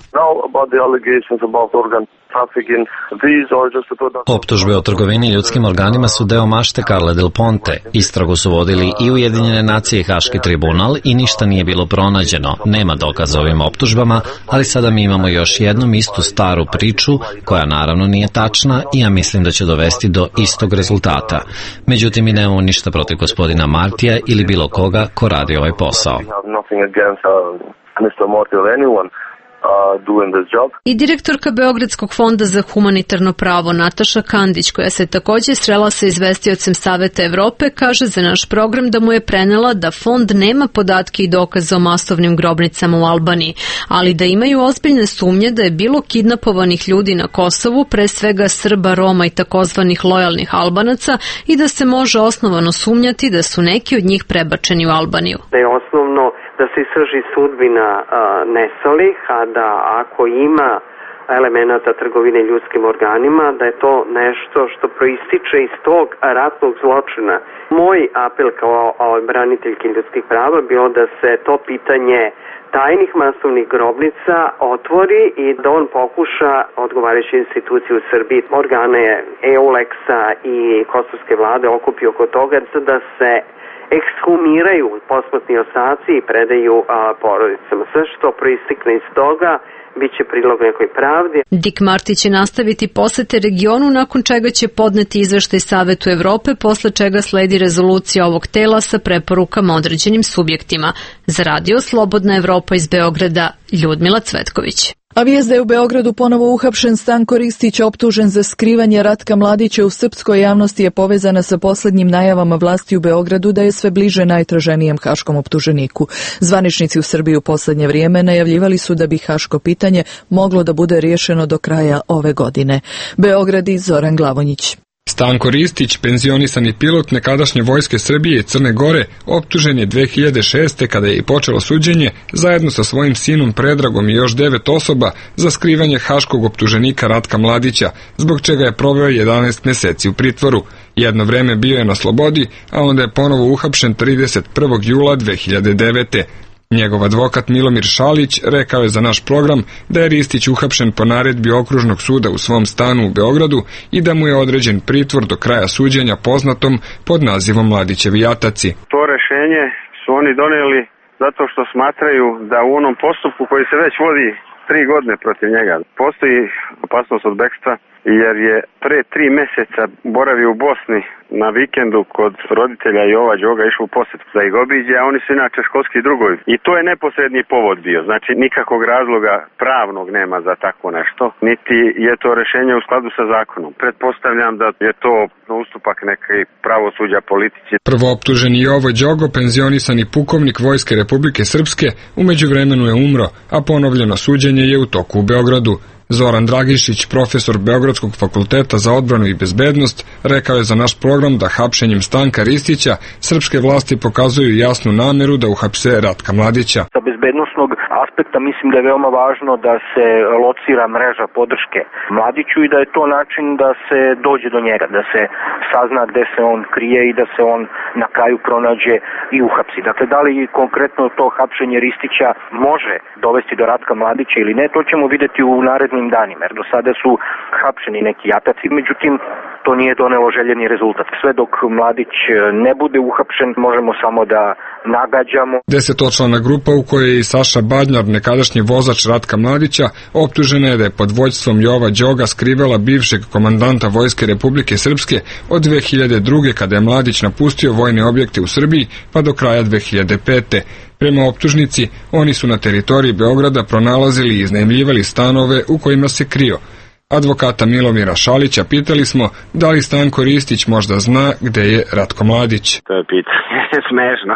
Optužbe o trgovini ljudskim organima su deo mašte Carle Del Ponte. Istragu su vodili i Ujedinjene nacije i Haški tribunal i ništa nije bilo pronađeno. Nema dokaza ovim optužbama, ali sada mi imamo još jednom istu staru priču, koja naravno nije tačna i ja mislim da će dovesti do istog rezultata. Međutim, mi nemamo ništa protiv gospodina Martija ili bilo koga ko radi ovaj posao. I direktorka Beogradskog fonda za humanitarno pravo Nataša Kandić, koja se također srela sa izvestiocem Saveta Evrope, kaže za naš program da mu je prenela da fond nema podatke i dokaze o masovnim grobnicama u Albaniji, ali da imaju ozbiljne sumnje da je bilo kidnapovanih ljudi na Kosovu, pre svega Srba, Roma i takozvanih lojalnih Albanaca, i da se može osnovano sumnjati da su neki od njih prebačeni u Albaniju. Da je osnovno da se istraži sudbina a, nestalih, a da ako ima elemenata trgovine ljudskim organima, da je to nešto što proističe iz tog ratnog zločina. Moj apel kao braniteljke ljudskih prava bilo da se to pitanje tajnih masovnih grobnica otvori i da on pokuša odgovarajuće institucije u Srbiji, organe EULEX-a i kosovske vlade okupi oko toga da se ekshumiraju posmrtni ostaci i predaju a, porodicama. Sve što proistikne iz toga biće prilog nekoj pravdi. Dick Marty će nastaviti posete regionu, nakon čega će podneti izveštaj Savetu Evrope, posle čega sledi rezolucija ovog tela sa preporukama određenim subjektima. Za radio Slobodna Evropa iz Beograda, Ljudmila Cvetković. A vijest da je u Beogradu ponovo uhapšen Stanko Ristić, optužen za skrivanje Ratka Mladića u srpskoj javnosti, je povezana sa poslednjim najavama vlasti u Beogradu da je sve bliže najtraženijem haškom optuženiku. Zvaničnici u Srbiji u poslednje vrijeme najavljivali su da bi haško pitanje moglo da bude riješeno do kraja ove godine. Beograd i Zoran Glavonjić. Stanko Ristić, penzionisani pilot nekadašnje vojske Srbije i Crne Gore, optužen je dve hiljade šeste. kada je i počelo suđenje, zajedno sa svojim sinom Predragom i još devet osoba za skrivanje haškog optuženika Ratka Mladića, zbog čega je proveo jedanaest meseci u pritvoru. Jedno vreme bio je na slobodi, a onda je ponovo uhapšen trideset prvog jula dve hiljade devete. Njegov advokat Milomir Šalić rekao je za naš program da je Ristić uhapšen po naredbi okružnog suda u svom stanu u Beogradu i da mu je određen pritvor do kraja suđenja poznatom pod nazivom Mladićevi jataci. To rešenje su oni doneli zato što smatraju da u onom postupku koji se već vodi tri godine protiv njega postoji opasnost od bekstva jer je pre tri meseca boravio u Bosni na vikendu kod roditelja i ova Đoga išao u posjet da ih obiđe, a oni su inače školski drugovi. I to je neposredni povod bio, znači nikakvog razloga pravnog nema za tako nešto, niti je to rešenje u skladu sa zakonom. Pretpostavljam da je to ustupak neke pravosuđa politici. Prvooptuženi Jovo Đogo, penzionisani pukovnik Vojske Republike Srpske, u međuvremenu je umro, a ponovljeno suđenje je u toku u Beogradu. Zoran Dragišić, profesor Beogradskog fakulteta za odbranu i bezbednost, rekao je za naš program da hapšenjem Stanka Ristića srpske vlasti pokazuju jasnu nameru da uhapse Ratka Mladića. Sa bezbednosnog aspekta mislim da je veoma važno da se locira mreža podrške Mladiću i da je to način da se dođe do njega, da se sazna gde se on krije i da se on na kraju pronađe i uhapsi. Dakle, da li konkretno to hapšenje Ristića može dovesti do Ratka Mladića ili ne, to ćemo videti u narednim danima, jer do sada su hapšeni neki jataci, međutim to nije donelo željeni rezultat. Sve dok Mladić ne bude uhapšen, možemo samo da nagađamo. Desetočlana grupa u kojoj je i Saša Badnjar, nekadašnji vozač Ratka Mladića, optužena je da je pod vođstvom Jova Đoga skrivala bivšeg komandanta Vojske Republike Srpske od dve hiljade druge kada je Mladić napustio vojne objekte u Srbiji pa do kraja dve hiljade pete. Prema optužnici, oni su na teritoriji Beograda pronalazili i iznajmljivali stanove u kojima se krio. Advokata Milomira Šalića pitali smo da li Stanko Ristić možda zna gde je Ratko Mladić. To je pitanje smešno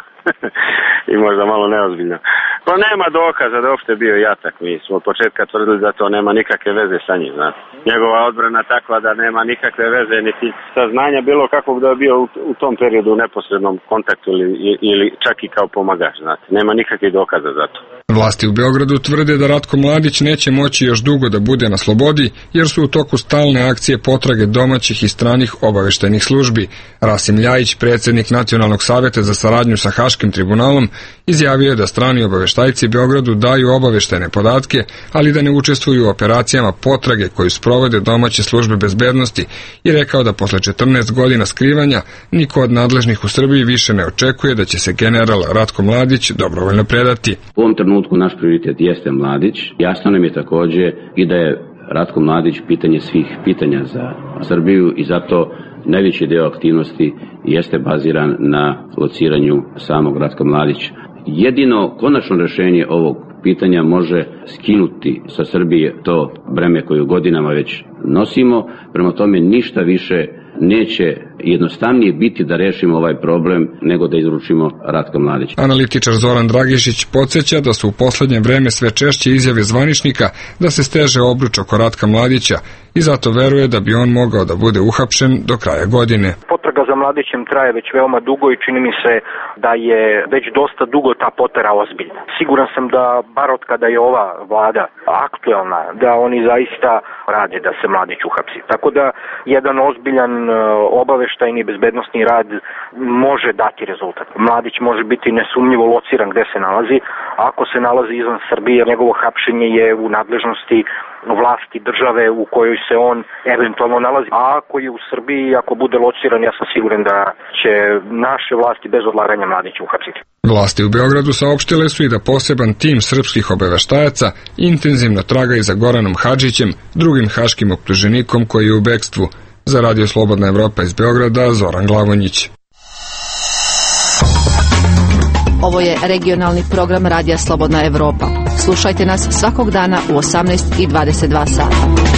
i možda malo neozbiljno. Pa nema dokaza da je uopšte bio jatak. Mi smo od početka tvrdili da to nema nikakve veze sa njim. Znate. Njegova odbrana takva da nema nikakve veze niti saznanja bilo kakvog da je bio u, u tom periodu u neposrednom kontaktu ili, ili čak i kao pomagač. Znate. Nema nikakvih dokaza za to. Vlasti u Beogradu tvrde da Ratko Mladić neće moći još dugo da bude na slobodi, jer su u toku stalne akcije potrage domaćih i stranih obaveštajnih službi. Rasim Ljajić, predsjednik Nacionalnog saveta za saradnju sa Haškim tribunalom, izjavio je da strani obaveštajci Beogradu daju obaveštajne podatke, ali da ne učestvuju u operacijama potrage koju sprovode domaće službe bezbednosti i rekao da posle četrnaest godina skrivanja niko od nadležnih u Srbiji više ne očekuje da će se general Ratko Mladić dobrovoljno predati. U ovom trenutku naš prioritet jeste Mladić. Jasno nam je takođe i da je Ratko Mladić pitanje svih pitanja za Srbiju i zato najveći deo aktivnosti jeste baziran na lociranju samog Ratka Mladića. Jedino konačno rešenje ovog pitanja može skinuti sa Srbije to breme koje godinama već nosimo, prema tome ništa više neće jednostavnije biti da rešimo ovaj problem nego da izručimo Ratka Mladića. Analitičar Zoran Dragišić podsjeća da su u poslednje vreme sve češće izjave zvaničnika da se steže obruč oko Ratka Mladića i zato veruje da bi on mogao da bude uhapšen do kraja godine. Potraga za Mladićem traje već veoma dugo i čini mi se da je već dosta dugo ta potera ozbiljna. Siguran sam da bar od kada je ova vlada aktuelna, da oni zaista rade da se Mladić uhapsi. Tako da jedan ozbiljan obaveštajni bezbednosni rad može dati rezultat. Mladić može biti nesumnjivo lociran gde se nalazi. Ako se nalazi izvan Srbije, njegovo hapšenje je u nadležnosti vlasti države u kojoj se on eventualno nalazi. A ako je u Srbiji, ako bude lociran, ja sam siguran da će naše vlasti bez odlaganja Mladića uhapsiti. Vlasti u Beogradu saopštile su i da poseban tim srpskih obaveštajaca intenzivno traga i za Goranom Hadžićem, drugim haškim optuženikom koji je u bekstvu. Za Radio Slobodna Evropa iz Beograda, Zoran Glavonjić. Ovo je regionalni program Radija Slobodna Evropa. Slušajte nas svakog dana u osamnaest i dvadeset dva sata.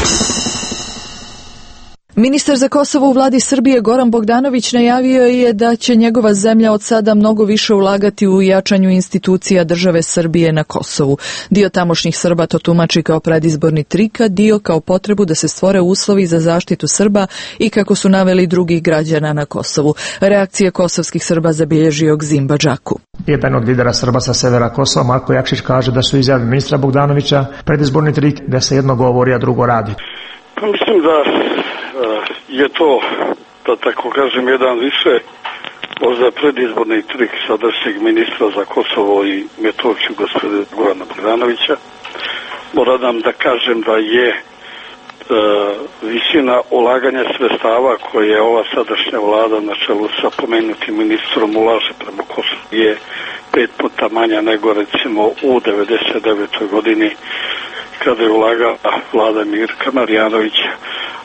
Ministar za Kosovo u vladi Srbije Goran Bogdanović najavio je da će njegova zemlja od sada mnogo više ulagati u jačanju institucija države Srbije na Kosovu. Dio tamošnjih Srba to tumači kao predizborni trik, a dio kao potrebu da se stvore uslovi za zaštitu Srba i kako su naveli drugih građana na Kosovu. Reakcije kosovskih Srba zabilježio Gzim Badžaku. Jedan od lidera Srba sa severa Kosova, Marko Jakšić, kaže da su izjave ministra Bogdanovića predizborni trik, da se jedno govori, a drugo radi. Pa mislim da je to, da tako kažem, jedan više možda predizborni trik sadašnjeg ministra za Kosovo i Metohiju, gospodina Gorana Bogdanovića. Moram da kažem da je e, visina ulaganja sredstava koje je ova sadašnja vlada na čelu sa pomenutim ministrom ulaže prema Kosovu je pet puta manja nego recimo u devedeset devetoj godini kada je ulagala vlada Mirka Marjanovića,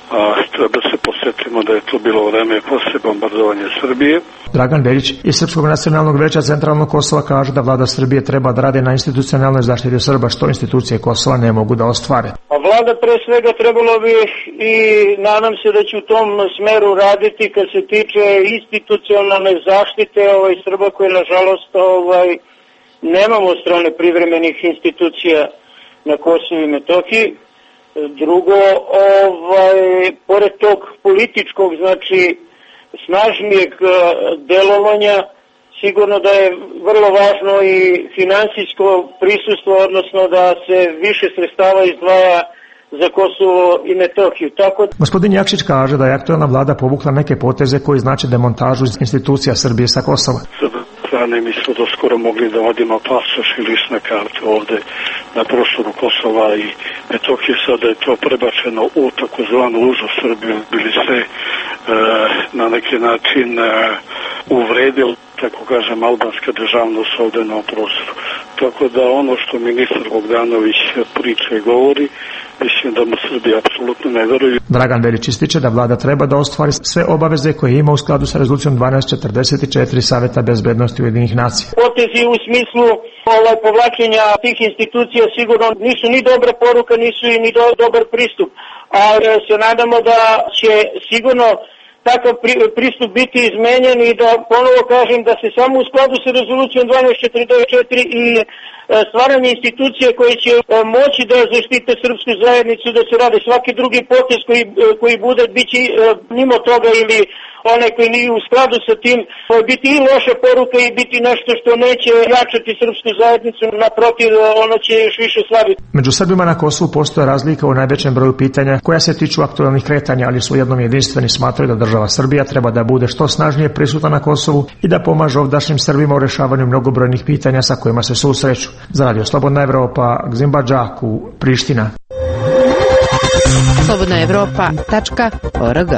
a treba se posjetimo da je to bilo vreme poslije bombardovanja Srbije. Dragan Veljić iz Srpskog nacionalnog veća Centralnog Kosova kaže da vlada Srbije treba da radi na institucionalnoj zaštiti Srba, što institucije Kosova ne mogu da ostvare. A vlada pre svega trebalo bi i nadam se da će u tom smeru raditi kad se tiče institucionalne zaštite ovaj Srba koje nažalost ovaj nemamo od strane privremenih institucija na Kosovu i Metohiji. Drugo, ovaj, pored tog političkog, znači snažnijeg delovanja, sigurno da je vrlo važno i finansijsko prisustvo, odnosno da se više sredstava izdvaja za Kosovo i Metohiju. Tako... Gospodin Jakšić kaže da je aktualna vlada povukla neke poteze koji znače demontažu institucija Srbije sa Kosova. Strane mi smo doskoro mogli da vodimo pasoš i listne karte ovde na prostoru Kosova i Metohije. Sada je to prebačeno u takozvanu užu Srbiju, bili se e, na neki način e, uvredili, tako kažem, albanska državnost ovde na prostoru. Tako da ono što ministar Bogdanović priča i govori, mislim da mu Srbija apsolutno ne veruju. Dragan Velić ističe da vlada treba da ostvari sve obaveze koje ima u skladu sa rezolucijom dvanaest četrdeset četiri Saveta bezbednosti Ujedinjenih nacija. Potezi u smislu ovaj, povlačenja tih institucija sigurno nisu ni dobra poruka, nisu i ni do, dobar pristup. A se nadamo da će sigurno takav pri, pristup biti izmenjen i da ponovo kažem da se samo u skladu sa rezolucijom dvanaest četrdeset četiri i stvaranje institucije koje će moći da zaštite srpsku zajednicu, da se radi svaki drugi potez koji, koji bude biće mimo toga ili onaj koji nije u skladu sa tim, biti i loša poruka i biti nešto što neće jačati srpsku zajednicu, naprotiv, ono će još više slabiti. Među Srbima na Kosovu postoje razlika u najvećem broju pitanja koja se tiču aktualnih kretanja, ali su jednom jedinstveni, smatraju da država Srbija treba da bude što snažnije prisutna na Kosovu i da pomaže ovdašnjim Srbima u rešavanju mnogobrojnih pitanja sa kojima se susreću. Za Radio Slobodna Evropa, Gzimba Džaku, Priština. slobodna evropa tačka org.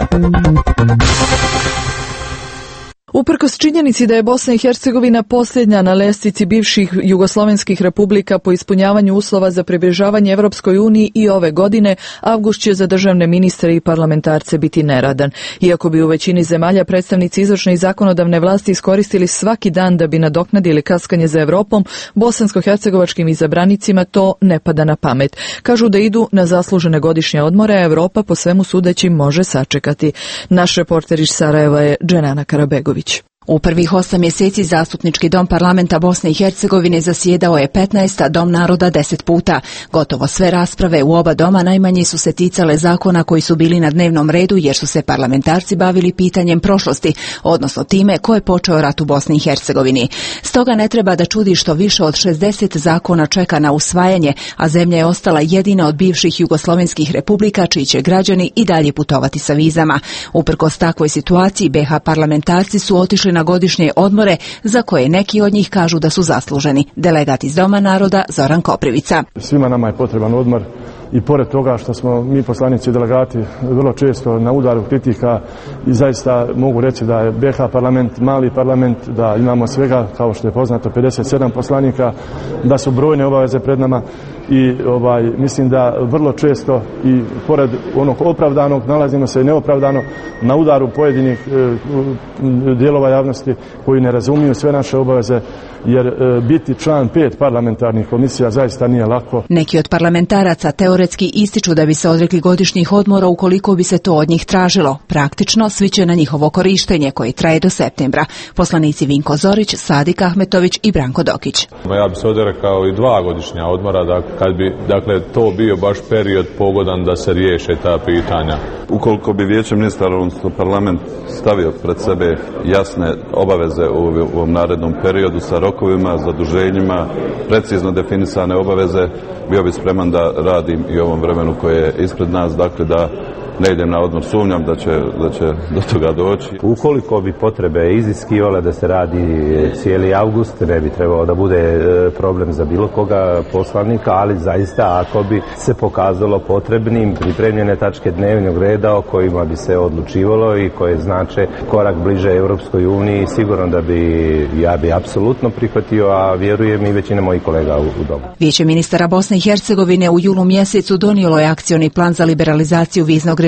Uprkos činjenici da je Bosna i Hercegovina posljednja na lestvici bivših jugoslovenskih republika po ispunjavanju uslova za približavanje Evropskoj uniji i ove godine, avgust će za državne ministre i parlamentarce biti neradan. Iako bi u većini zemalja predstavnici izvršne i zakonodavne vlasti iskoristili svaki dan da bi nadoknadili kaskanje za Evropom, bosansko-hercegovačkim izabranicima to ne pada na pamet. Kažu da idu na zaslužene godišnje odmore, a Evropa po svemu sudeći može sačekati. Naš reporter iz Sarajeva je Dženana Karabegović. U prvih osam mjeseci Zastupnički dom parlamenta Bosne i Hercegovine zasjedao je petnaest, a Dom naroda deset puta. Gotovo sve rasprave u oba doma najmanje su se ticale zakona koji su bili na dnevnom redu jer su se parlamentarci bavili pitanjem prošlosti, odnosno time ko je počeo rat u Bosni i Hercegovini. Stoga ne treba da čudi što više od šezdeset zakona čeka na usvajanje, a zemlja je ostala jedina od bivših jugoslovenskih republika čiji će građani i dalje putovati sa vizama. Uprkos takvoj situaciji be ha parlamentarci su otišli na godišnje odmore za koje neki od njih kažu da su zasluženi. Delegat iz Doma naroda Zoran Koprivica. Svima nama je potreban odmor i pored toga što smo mi poslanici i delegati vrlo često na udaru kritika i zaista mogu reći da je be ha parlament mali parlament, da imamo svega, kao što je poznato, pedeset sedam poslanika, da su brojne obaveze pred nama i ovaj, mislim da vrlo često i pored onog opravdanog nalazimo se i neopravdano na udaru pojedinih e, dijelova javnosti koji ne razumiju sve naše obaveze, jer e, biti član pet parlamentarnih komisija zaista nije lako. Neki od parlamentaraca teoretski ističu da bi se odrekli godišnjih odmora ukoliko bi se to od njih tražilo. Praktično svi će na njihovo korištenje koje traje do septembra. Poslanici Vinko Zorić, Sadik Ahmetović i Branko Dokić. Ja bi se odrekao i dva godišnja odmora, da kad bi dakle to bio baš period pogodan da se riješe ta pitanja. Ukoliko bi vijeće ministara, odnosno parlament, stavio pred sebe jasne obaveze u ovom narednom periodu sa rokovima, zaduženjima, precizno definisane obaveze, bio bi spreman da radim i u ovom vremenu koje je ispred nas, dakle da ne idem na odmor, sumnjam da će, da će do toga doći. Ukoliko bi potrebe iziskivale da se radi cijeli avgust, ne bi trebalo da bude problem za bilo koga poslanika, ali zaista ako bi se pokazalo potrebnim pripremljene tačke dnevnog reda o kojima bi se odlučivalo i koje znače korak bliže Europskoj uniji, sigurno da bi, ja bi apsolutno prihvatio, a vjerujem i većina mojih kolega u, u domu. Vijeće ministara Bosne i Hercegovine u julu mjesecu donijelo je akcioni plan za liberalizaciju viznog režima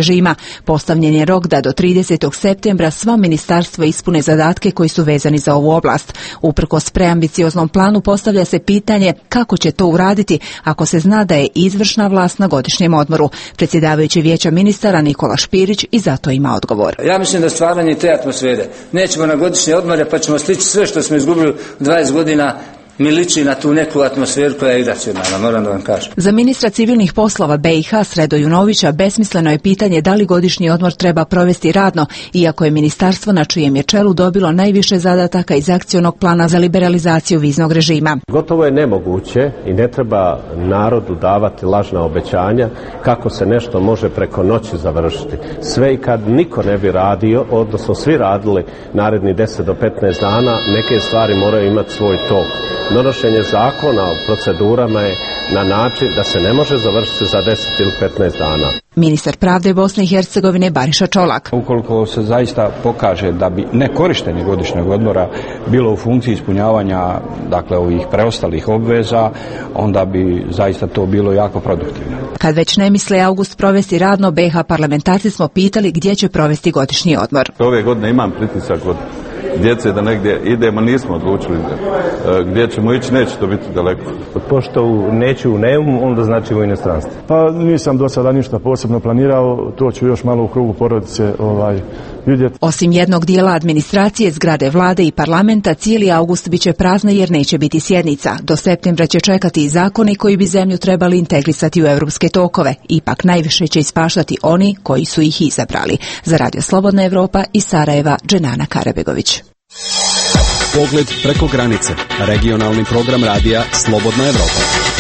režima. Postavljen je rok da do tridesetog septembra sva ministarstva ispune zadatke koji su vezani za ovu oblast. Uprkos preambicioznom planu postavlja se pitanje kako će to uraditi ako se zna da je izvršna vlast na godišnjem odmoru. Predsjedavajući Vijeća ministara Nikola Špirić i zato ima odgovor. Ja mislim da stvaranje te atmosfere nećemo na godišnje odmore pa ćemo stići sve što smo izgubili dvadeset godina. Mi liči na tu neku atmosferu koja je iracionalna, moram da vam kažem. Za ministra civilnih poslova B i H Sredo Junovića besmisleno je pitanje da li godišnji odmor treba provesti radno, iako je ministarstvo na čijem je čelu dobilo najviše zadataka iz akcionog plana za liberalizaciju viznog režima. Gotovo je nemoguće i ne treba narodu davati lažna obećanja kako se nešto može preko noći završiti. Sve i kad niko ne bi radio, odnosno svi radili naredni deset do petnaest dana, neke stvari moraju imati svoj tok. Donošenje zakona o procedurama je na način da se ne može završiti za deset ili petnaest dana. Ministar pravde Bosne i Hercegovine Bariša Čolak. Ukoliko se zaista pokaže da bi nekorištenje godišnjeg odmora bilo u funkciji ispunjavanja dakle ovih preostalih obveza, onda bi zaista to bilo jako produktivno. Kad već ne misle avgust provesti radno, B i H parlamentarci smo pitali gdje će provesti godišnji odmor. Ove godine imam pritisak od djece da negdje idemo, nismo odlučili gdje ćemo ići, neće to biti daleko. Pošto neću u Neum, onda znači u inostranstvu. Pa nisam do sada ništa posebno planirao, to ću još malo u krugu porodice ovaj, vidjeti. Osim jednog dijela administracije, zgrade vlade i parlamenta, cijeli avgust biće prazne jer neće biti sjednica. Do septembra će čekati i zakoni koji bi zemlju trebali integrisati u europske tokove. Ipak najviše će ispaštati oni koji su ih izabrali. Za Radio Slobodna Evropa iz Sarajeva, Dženana Karabegović. Pogled preko granice. Regionalni program radija Slobodna Evropa.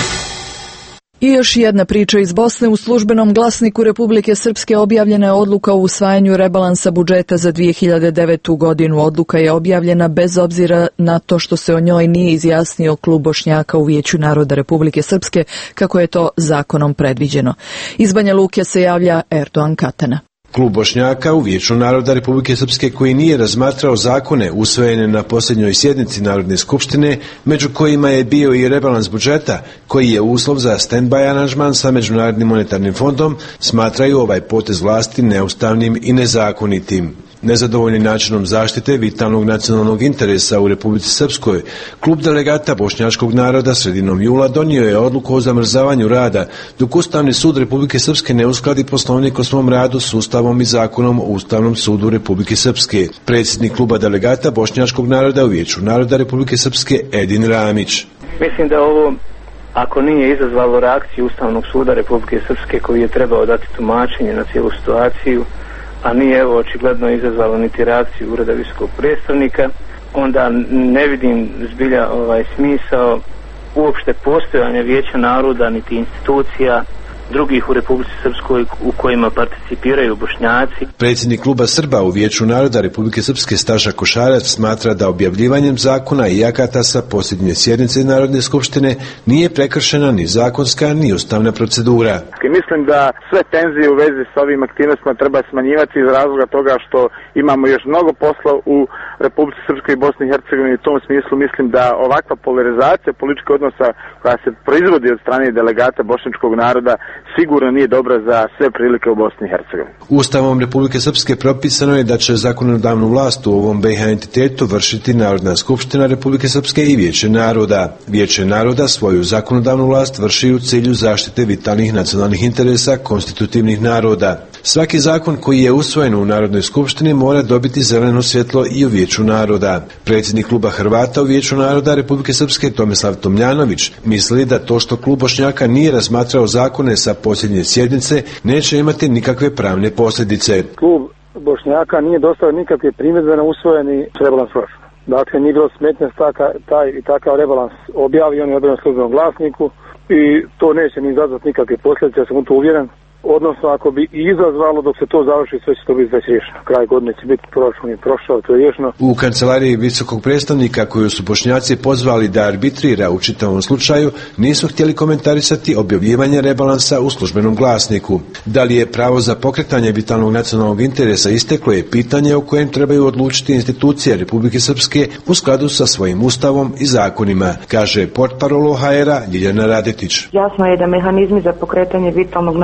I još jedna priča iz Bosne. U službenom glasniku Republike Srpske objavljena je odluka o usvajanju rebalansa budžeta za dvije hiljade devetu. godinu. Odluka je objavljena bez obzira na to što se o njoj nije izjasnio klub Bošnjaka u Vijeću naroda Republike Srpske, kako je to zakonom predviđeno. Iz Banja Luke se javlja Erdoğan Katana. Klub Bošnjaka u Vijeću naroda Republike Srpske, koji nije razmatrao zakone usvojene na posljednjoj sjednici Narodne skupštine, među kojima je bio i rebalans budžeta, koji je uslov za stand-by aranžman sa Međunarodnim monetarnim fondom, smatraju ovaj potez vlasti neustavnim i nezakonitim. Nezadovoljni načinom zaštite vitalnog nacionalnog interesa u Republici Srpskoj, klub delegata bošnjačkog naroda sredinom jula donio je odluku o zamrzavanju rada, dok Ustavni sud Republike Srpske ne uskladi poslovnik o svom radu s Ustavom i zakonom o Ustavnom sudu Republike Srpske. Predsjednik kluba delegata bošnjačkog naroda u Vijeću naroda Republike Srpske Edin Ramić. Mislim da ovo, ako nije izazvalo reakciju Ustavnog suda Republike Srpske, koji je trebao dati tumačenje na cijelu situaciju, a nije evo očigledno izazvalo niti reakciju Ureda visokog predstavnika, onda ne vidim zbilja ovaj smisao uopšte postojanja Vijeća naroda niti institucija drugih u Republici Srpskoj u kojima participiraju Bošnjaci. Predsjednik kluba Srba u Vijeću naroda Republike Srpske Staša Košarac smatra da objavljivanjem zakona i akata sa posljednje sjednice Narodne skupštine nije prekršena ni zakonska ni ustavna procedura. Mislim da sve tenzije u vezi s ovim aktivnostima treba smanjivati iz razloga toga što imamo još mnogo posla u Republici Srpskoj i Bosni i Hercegovini. U tom smislu mislim da ovakva polarizacija političkih odnosa koja se proizvodi od strane delegata bošnjačkog naroda sigurno nije dobra za sve prilike u Bosni i Hercegovini. Ustavom Republike Srpske propisano je da će zakonodavnu vlast u ovom B iH entitetu vršiti Narodna skupština Republike Srpske i Vijeće naroda. Vijeće naroda svoju zakonodavnu vlast vrši u cilju zaštite vitalnih nacionalnih interesa konstitutivnih naroda. Svaki zakon koji je usvojen u Narodnoj skupštini mora dobiti zeleno svjetlo i u Vijeću naroda. Predsjednik kluba Hrvata u Vijeću naroda Republike Srpske Tomislav Tomljanović misli da to što klub Bošnjaka nije razmatrao zakone sa posljednje sjednice neće imati nikakve pravne posljedice. Klub Bošnjaka nije dostavio nikakve primjedbe na usvojeni rebalans proračuna. Dakle, nije bilo smetnje taj i takav rebalans objavi, on je objavljen u službenom glasniku i to neće ni izazvati nikakve posljedice, ja sam u to uvjeren. Odnosno, ako bi i izazvalo, dok se to završi, sve će to biti već riješeno. Kraj godine će biti proračun i prošao, to je riješeno. U kancelariji visokog predstavnika, koju su Bošnjaci pozvali da arbitrira u čitavom slučaju, nisu htjeli komentarisati objavljivanje rebalansa u službenom glasniku. Da li je pravo za pokretanje vitalnog nacionalnog interesa isteklo je pitanje o kojem trebaju odlučiti institucije Republike Srpske u skladu sa svojim ustavom i zakonima, kaže portparol O H R-a Ljiljana Radetić. Jasno je da mehanizmi za pokretanje vitalnog nacionalnog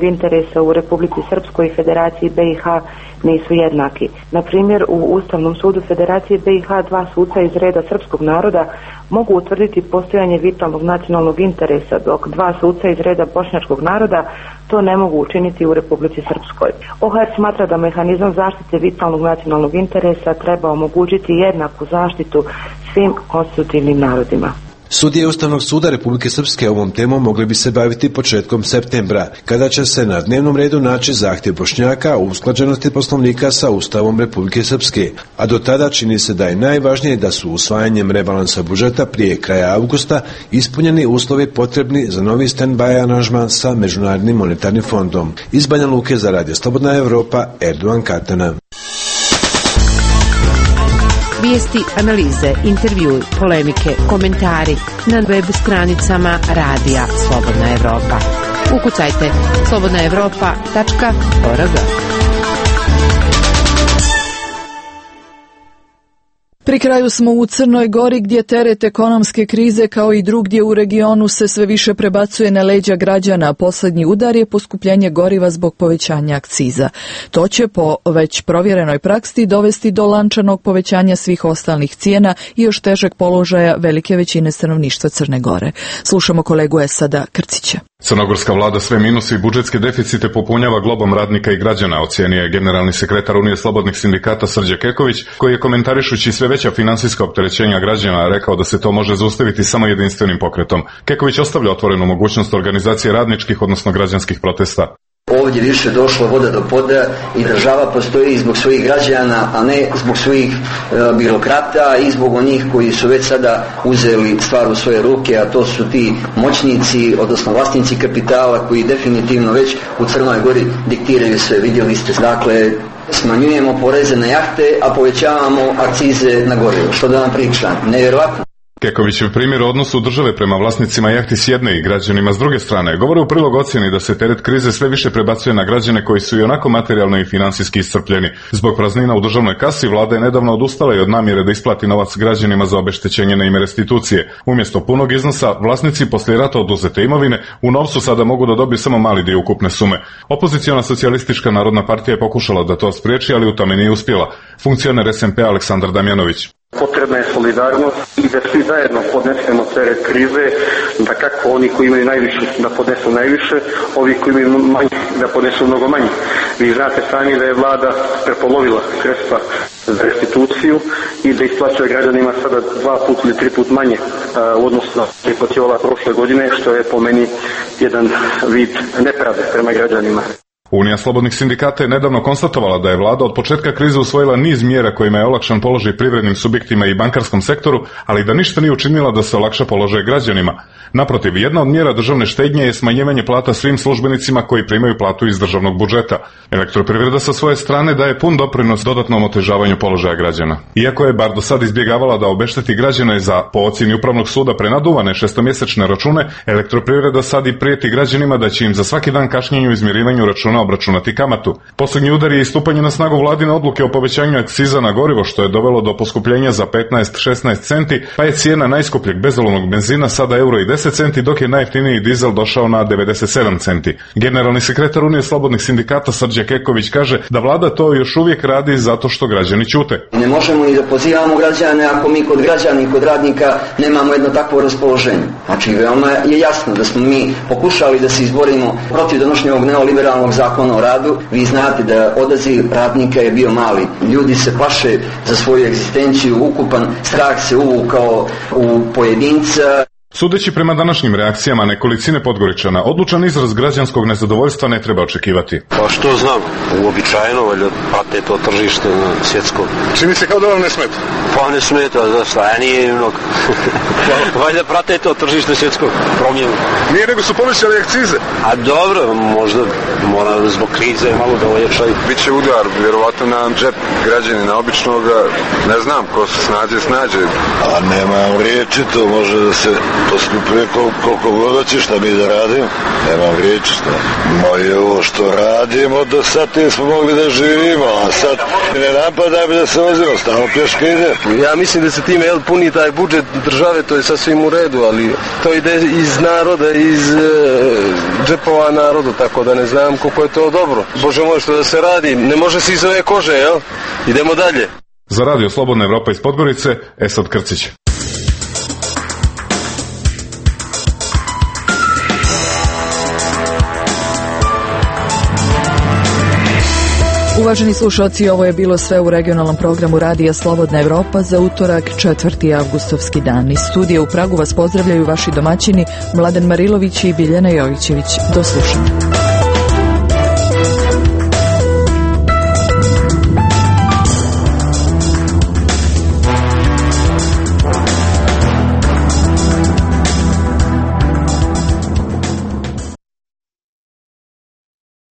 nacionalnog interesa u Republici Srpskoj i Federaciji B i H nisu jednaki. Na primjer, u Ustavnom sudu Federacije B i H dva suca iz reda srpskog naroda mogu utvrditi postojanje vitalnog nacionalnog interesa, dok dva suca iz reda bošnjačkog naroda to ne mogu učiniti u Republici Srpskoj. O H R smatra da mehanizam zaštite vitalnog nacionalnog interesa treba omogućiti jednaku zaštitu svim konstitutivnim narodima. Sudije Ustavnog suda Republike Srpske ovom temom mogli bi se baviti početkom septembra, kada će se na dnevnom redu naći zahtjev Bošnjaka o usklađenosti Poslovnika sa Ustavom Republike Srpske, a do tada čini se da je najvažnije da su usvajanjem rebalansa budžeta prije kraja avgusta ispunjeni uslovi potrebni za novi stand-by aranžman sa Međunarodnim monetarnim fondom. Iz Banja Luke za Radio Slobodna Evropa, Erdogan Katana. Vijesti, analize, intervjui, polemike, komentari na web stranicama Radija Slobodna Evropa. Ukucajte slobodna evropa tačka org. Pri kraju smo u Crnoj Gori gdje teret ekonomske krize kao i drugdje u regionu se sve više prebacuje na leđa građana. Posljednji udar je poskupljenje goriva zbog povećanja akciza. To će po već provjerenoj praksi dovesti do lančanog povećanja svih ostalih cijena i još težeg položaja velike većine stanovništva Crne Gore. Slušamo kolegu Esada Krcića. Crnogorska vlada sve minuse i budžetske deficite popunjava globom radnika i građana, ocijenio je generalni sekretar Unije slobodnih sindikata Srđe Keković, koji je komentarišući sve veća finansijska opterećenja građana rekao da se to može zaustaviti samo jedinstvenim pokretom. Keković ostavlja otvorenu mogućnost organizacije radničkih, odnosno građanskih protesta. Ovdje više došlo voda do poda i država postoji zbog svojih građana, a ne zbog svojih e, birokrata i zbog onih koji su već sada uzeli stvar u svoje ruke, a to su ti moćnici, odnosno vlasnici kapitala koji definitivno već u Crnoj Gori diktiraju sve. Vidjeli ste, dakle, smanjujemo poreze na jahte, a povećavamo akcize na gorivo. Što da vam pričam? Nevjerovatno. Kekovićev primjer o odnosu države prema vlasnicima jahti s jedne i građanima s druge strane govori u prilog ocjeni da se teret krize sve više prebacuje na građane koji su i onako materijalno i financijski iscrpljeni. Zbog praznina u državnoj kasi vlada je nedavno odustala i od namjere da isplati novac građanima za obeštećenje na ime restitucije. Umjesto punog iznosa, vlasnici poslije rata oduzete imovine u novcu sada mogu da dobiju samo mali dio ukupne sume. Opoziciona socijalistička narodna partija je pokušala da to spriječi, ali u tome nije uspjela. Funkcioner S M P Aleksandar Damjanović. Potrebna je solidarnost i da svi zajedno podnesemo teret krize, da kako oni koji imaju najviše da podnesu najviše, ovi koji imaju manje da podnesu mnogo manje. Vi znate sami da je vlada prepolovila sredstva za restituciju i da isplaćuje građanima sada dva put ili tri put manje a, u odnosu na isplaćivala prošle godine, što je po meni jedan vid nepravde prema građanima. Unija slobodnih sindikata je nedavno konstatovala da je vlada od početka krize usvojila niz mjera kojima je olakšan položaj privrednim subjektima i bankarskom sektoru, ali da ništa nije učinila da se olakša položaj građanima. Naprotiv, jedna od mjera državne štednje je smanjivanje plata svim službenicima koji primaju platu iz državnog budžeta. Elektroprivreda sa svoje strane daje pun doprinos dodatnom otežavanju položaja građana. Iako je bar do sad izbjegavala da obešteti građane za, po ocjeni Upravnog suda, prenaduvane šestomjesečne račune, Elektroprivreda sad i prijeti građanima da će im za svaki dan kašnjenja u izmirivanju računa obračunati kamatu. Posljednji udar je i stupanje na snagu vladine odluke o povećanju akciza na gorivo, što je dovelo do poskupljenja za petnaest do šesnaest centi, pa je cijena najskupljeg bezolovnog benzina sada euro i deset centi, dok je najjeftiniji dizel došao na devedeset sedam centi. Generalni sekretar Unije slobodnih sindikata Srđe Keković kaže da vlada to još uvijek radi zato što građani ćute. Ne možemo ni da pozivamo građane ako mi kod građana i kod radnika nemamo jedno takvo raspoloženje. Znači, veoma je jasno da smo mi pokušali da se izborimo protiv donošenja ovog neoliberalnog zakona o radu. Vi znate da odaziv radnika je bio mali. Ljudi se plaše za svoju egzistenciju, ukupan strah se uvukao u pojedinca. Sudeći prema današnjim reakcijama nekolicine Podgoričana, odlučan izraz građanskog nezadovoljstva ne treba očekivati. Pa što znam, uobičajeno, valjda prate to tržište na svjetsko. Čini se kao da vam ne smeta? Pa ne smeta, zašto, a nije mnogo. Valjda prate to tržište svjetsko promjenu. Nije, nego su povećali akcize. A dobro, možda mora zbog krize malo da ojačaju. Biće udar, vjerovatno na džep građanina običnog, ne znam, ko se snađe, snađe. A nemam riječi, to može da se poskupuje kol, koliko god će, šta mi da radim, nemam riječi šta. Moje ovo što radimo do sad i smo mogli da živimo, a sad ne napadamo da se vozimo, stalno pješke ide. Ja mislim da se time jel, puni taj budžet države, to je sasvim u redu, ali to ide iz naroda, iz e, džepova narodu, tako da ne znam koliko je to dobro. Bože moj, što da se radi, ne može se iz ove kože, jel? Idemo dalje. Za radio Slobodna Evropa iz Podgorice, Esad Krcić. Uvaženi slušalci, ovo je bilo sve u regionalnom programu Radija Slobodna Evropa za utorak četvrti avgustovski dan. Iz studija u Pragu vas pozdravljaju vaši domaćini Mladen Marilović i Biljana Jovićević. Do slušanja.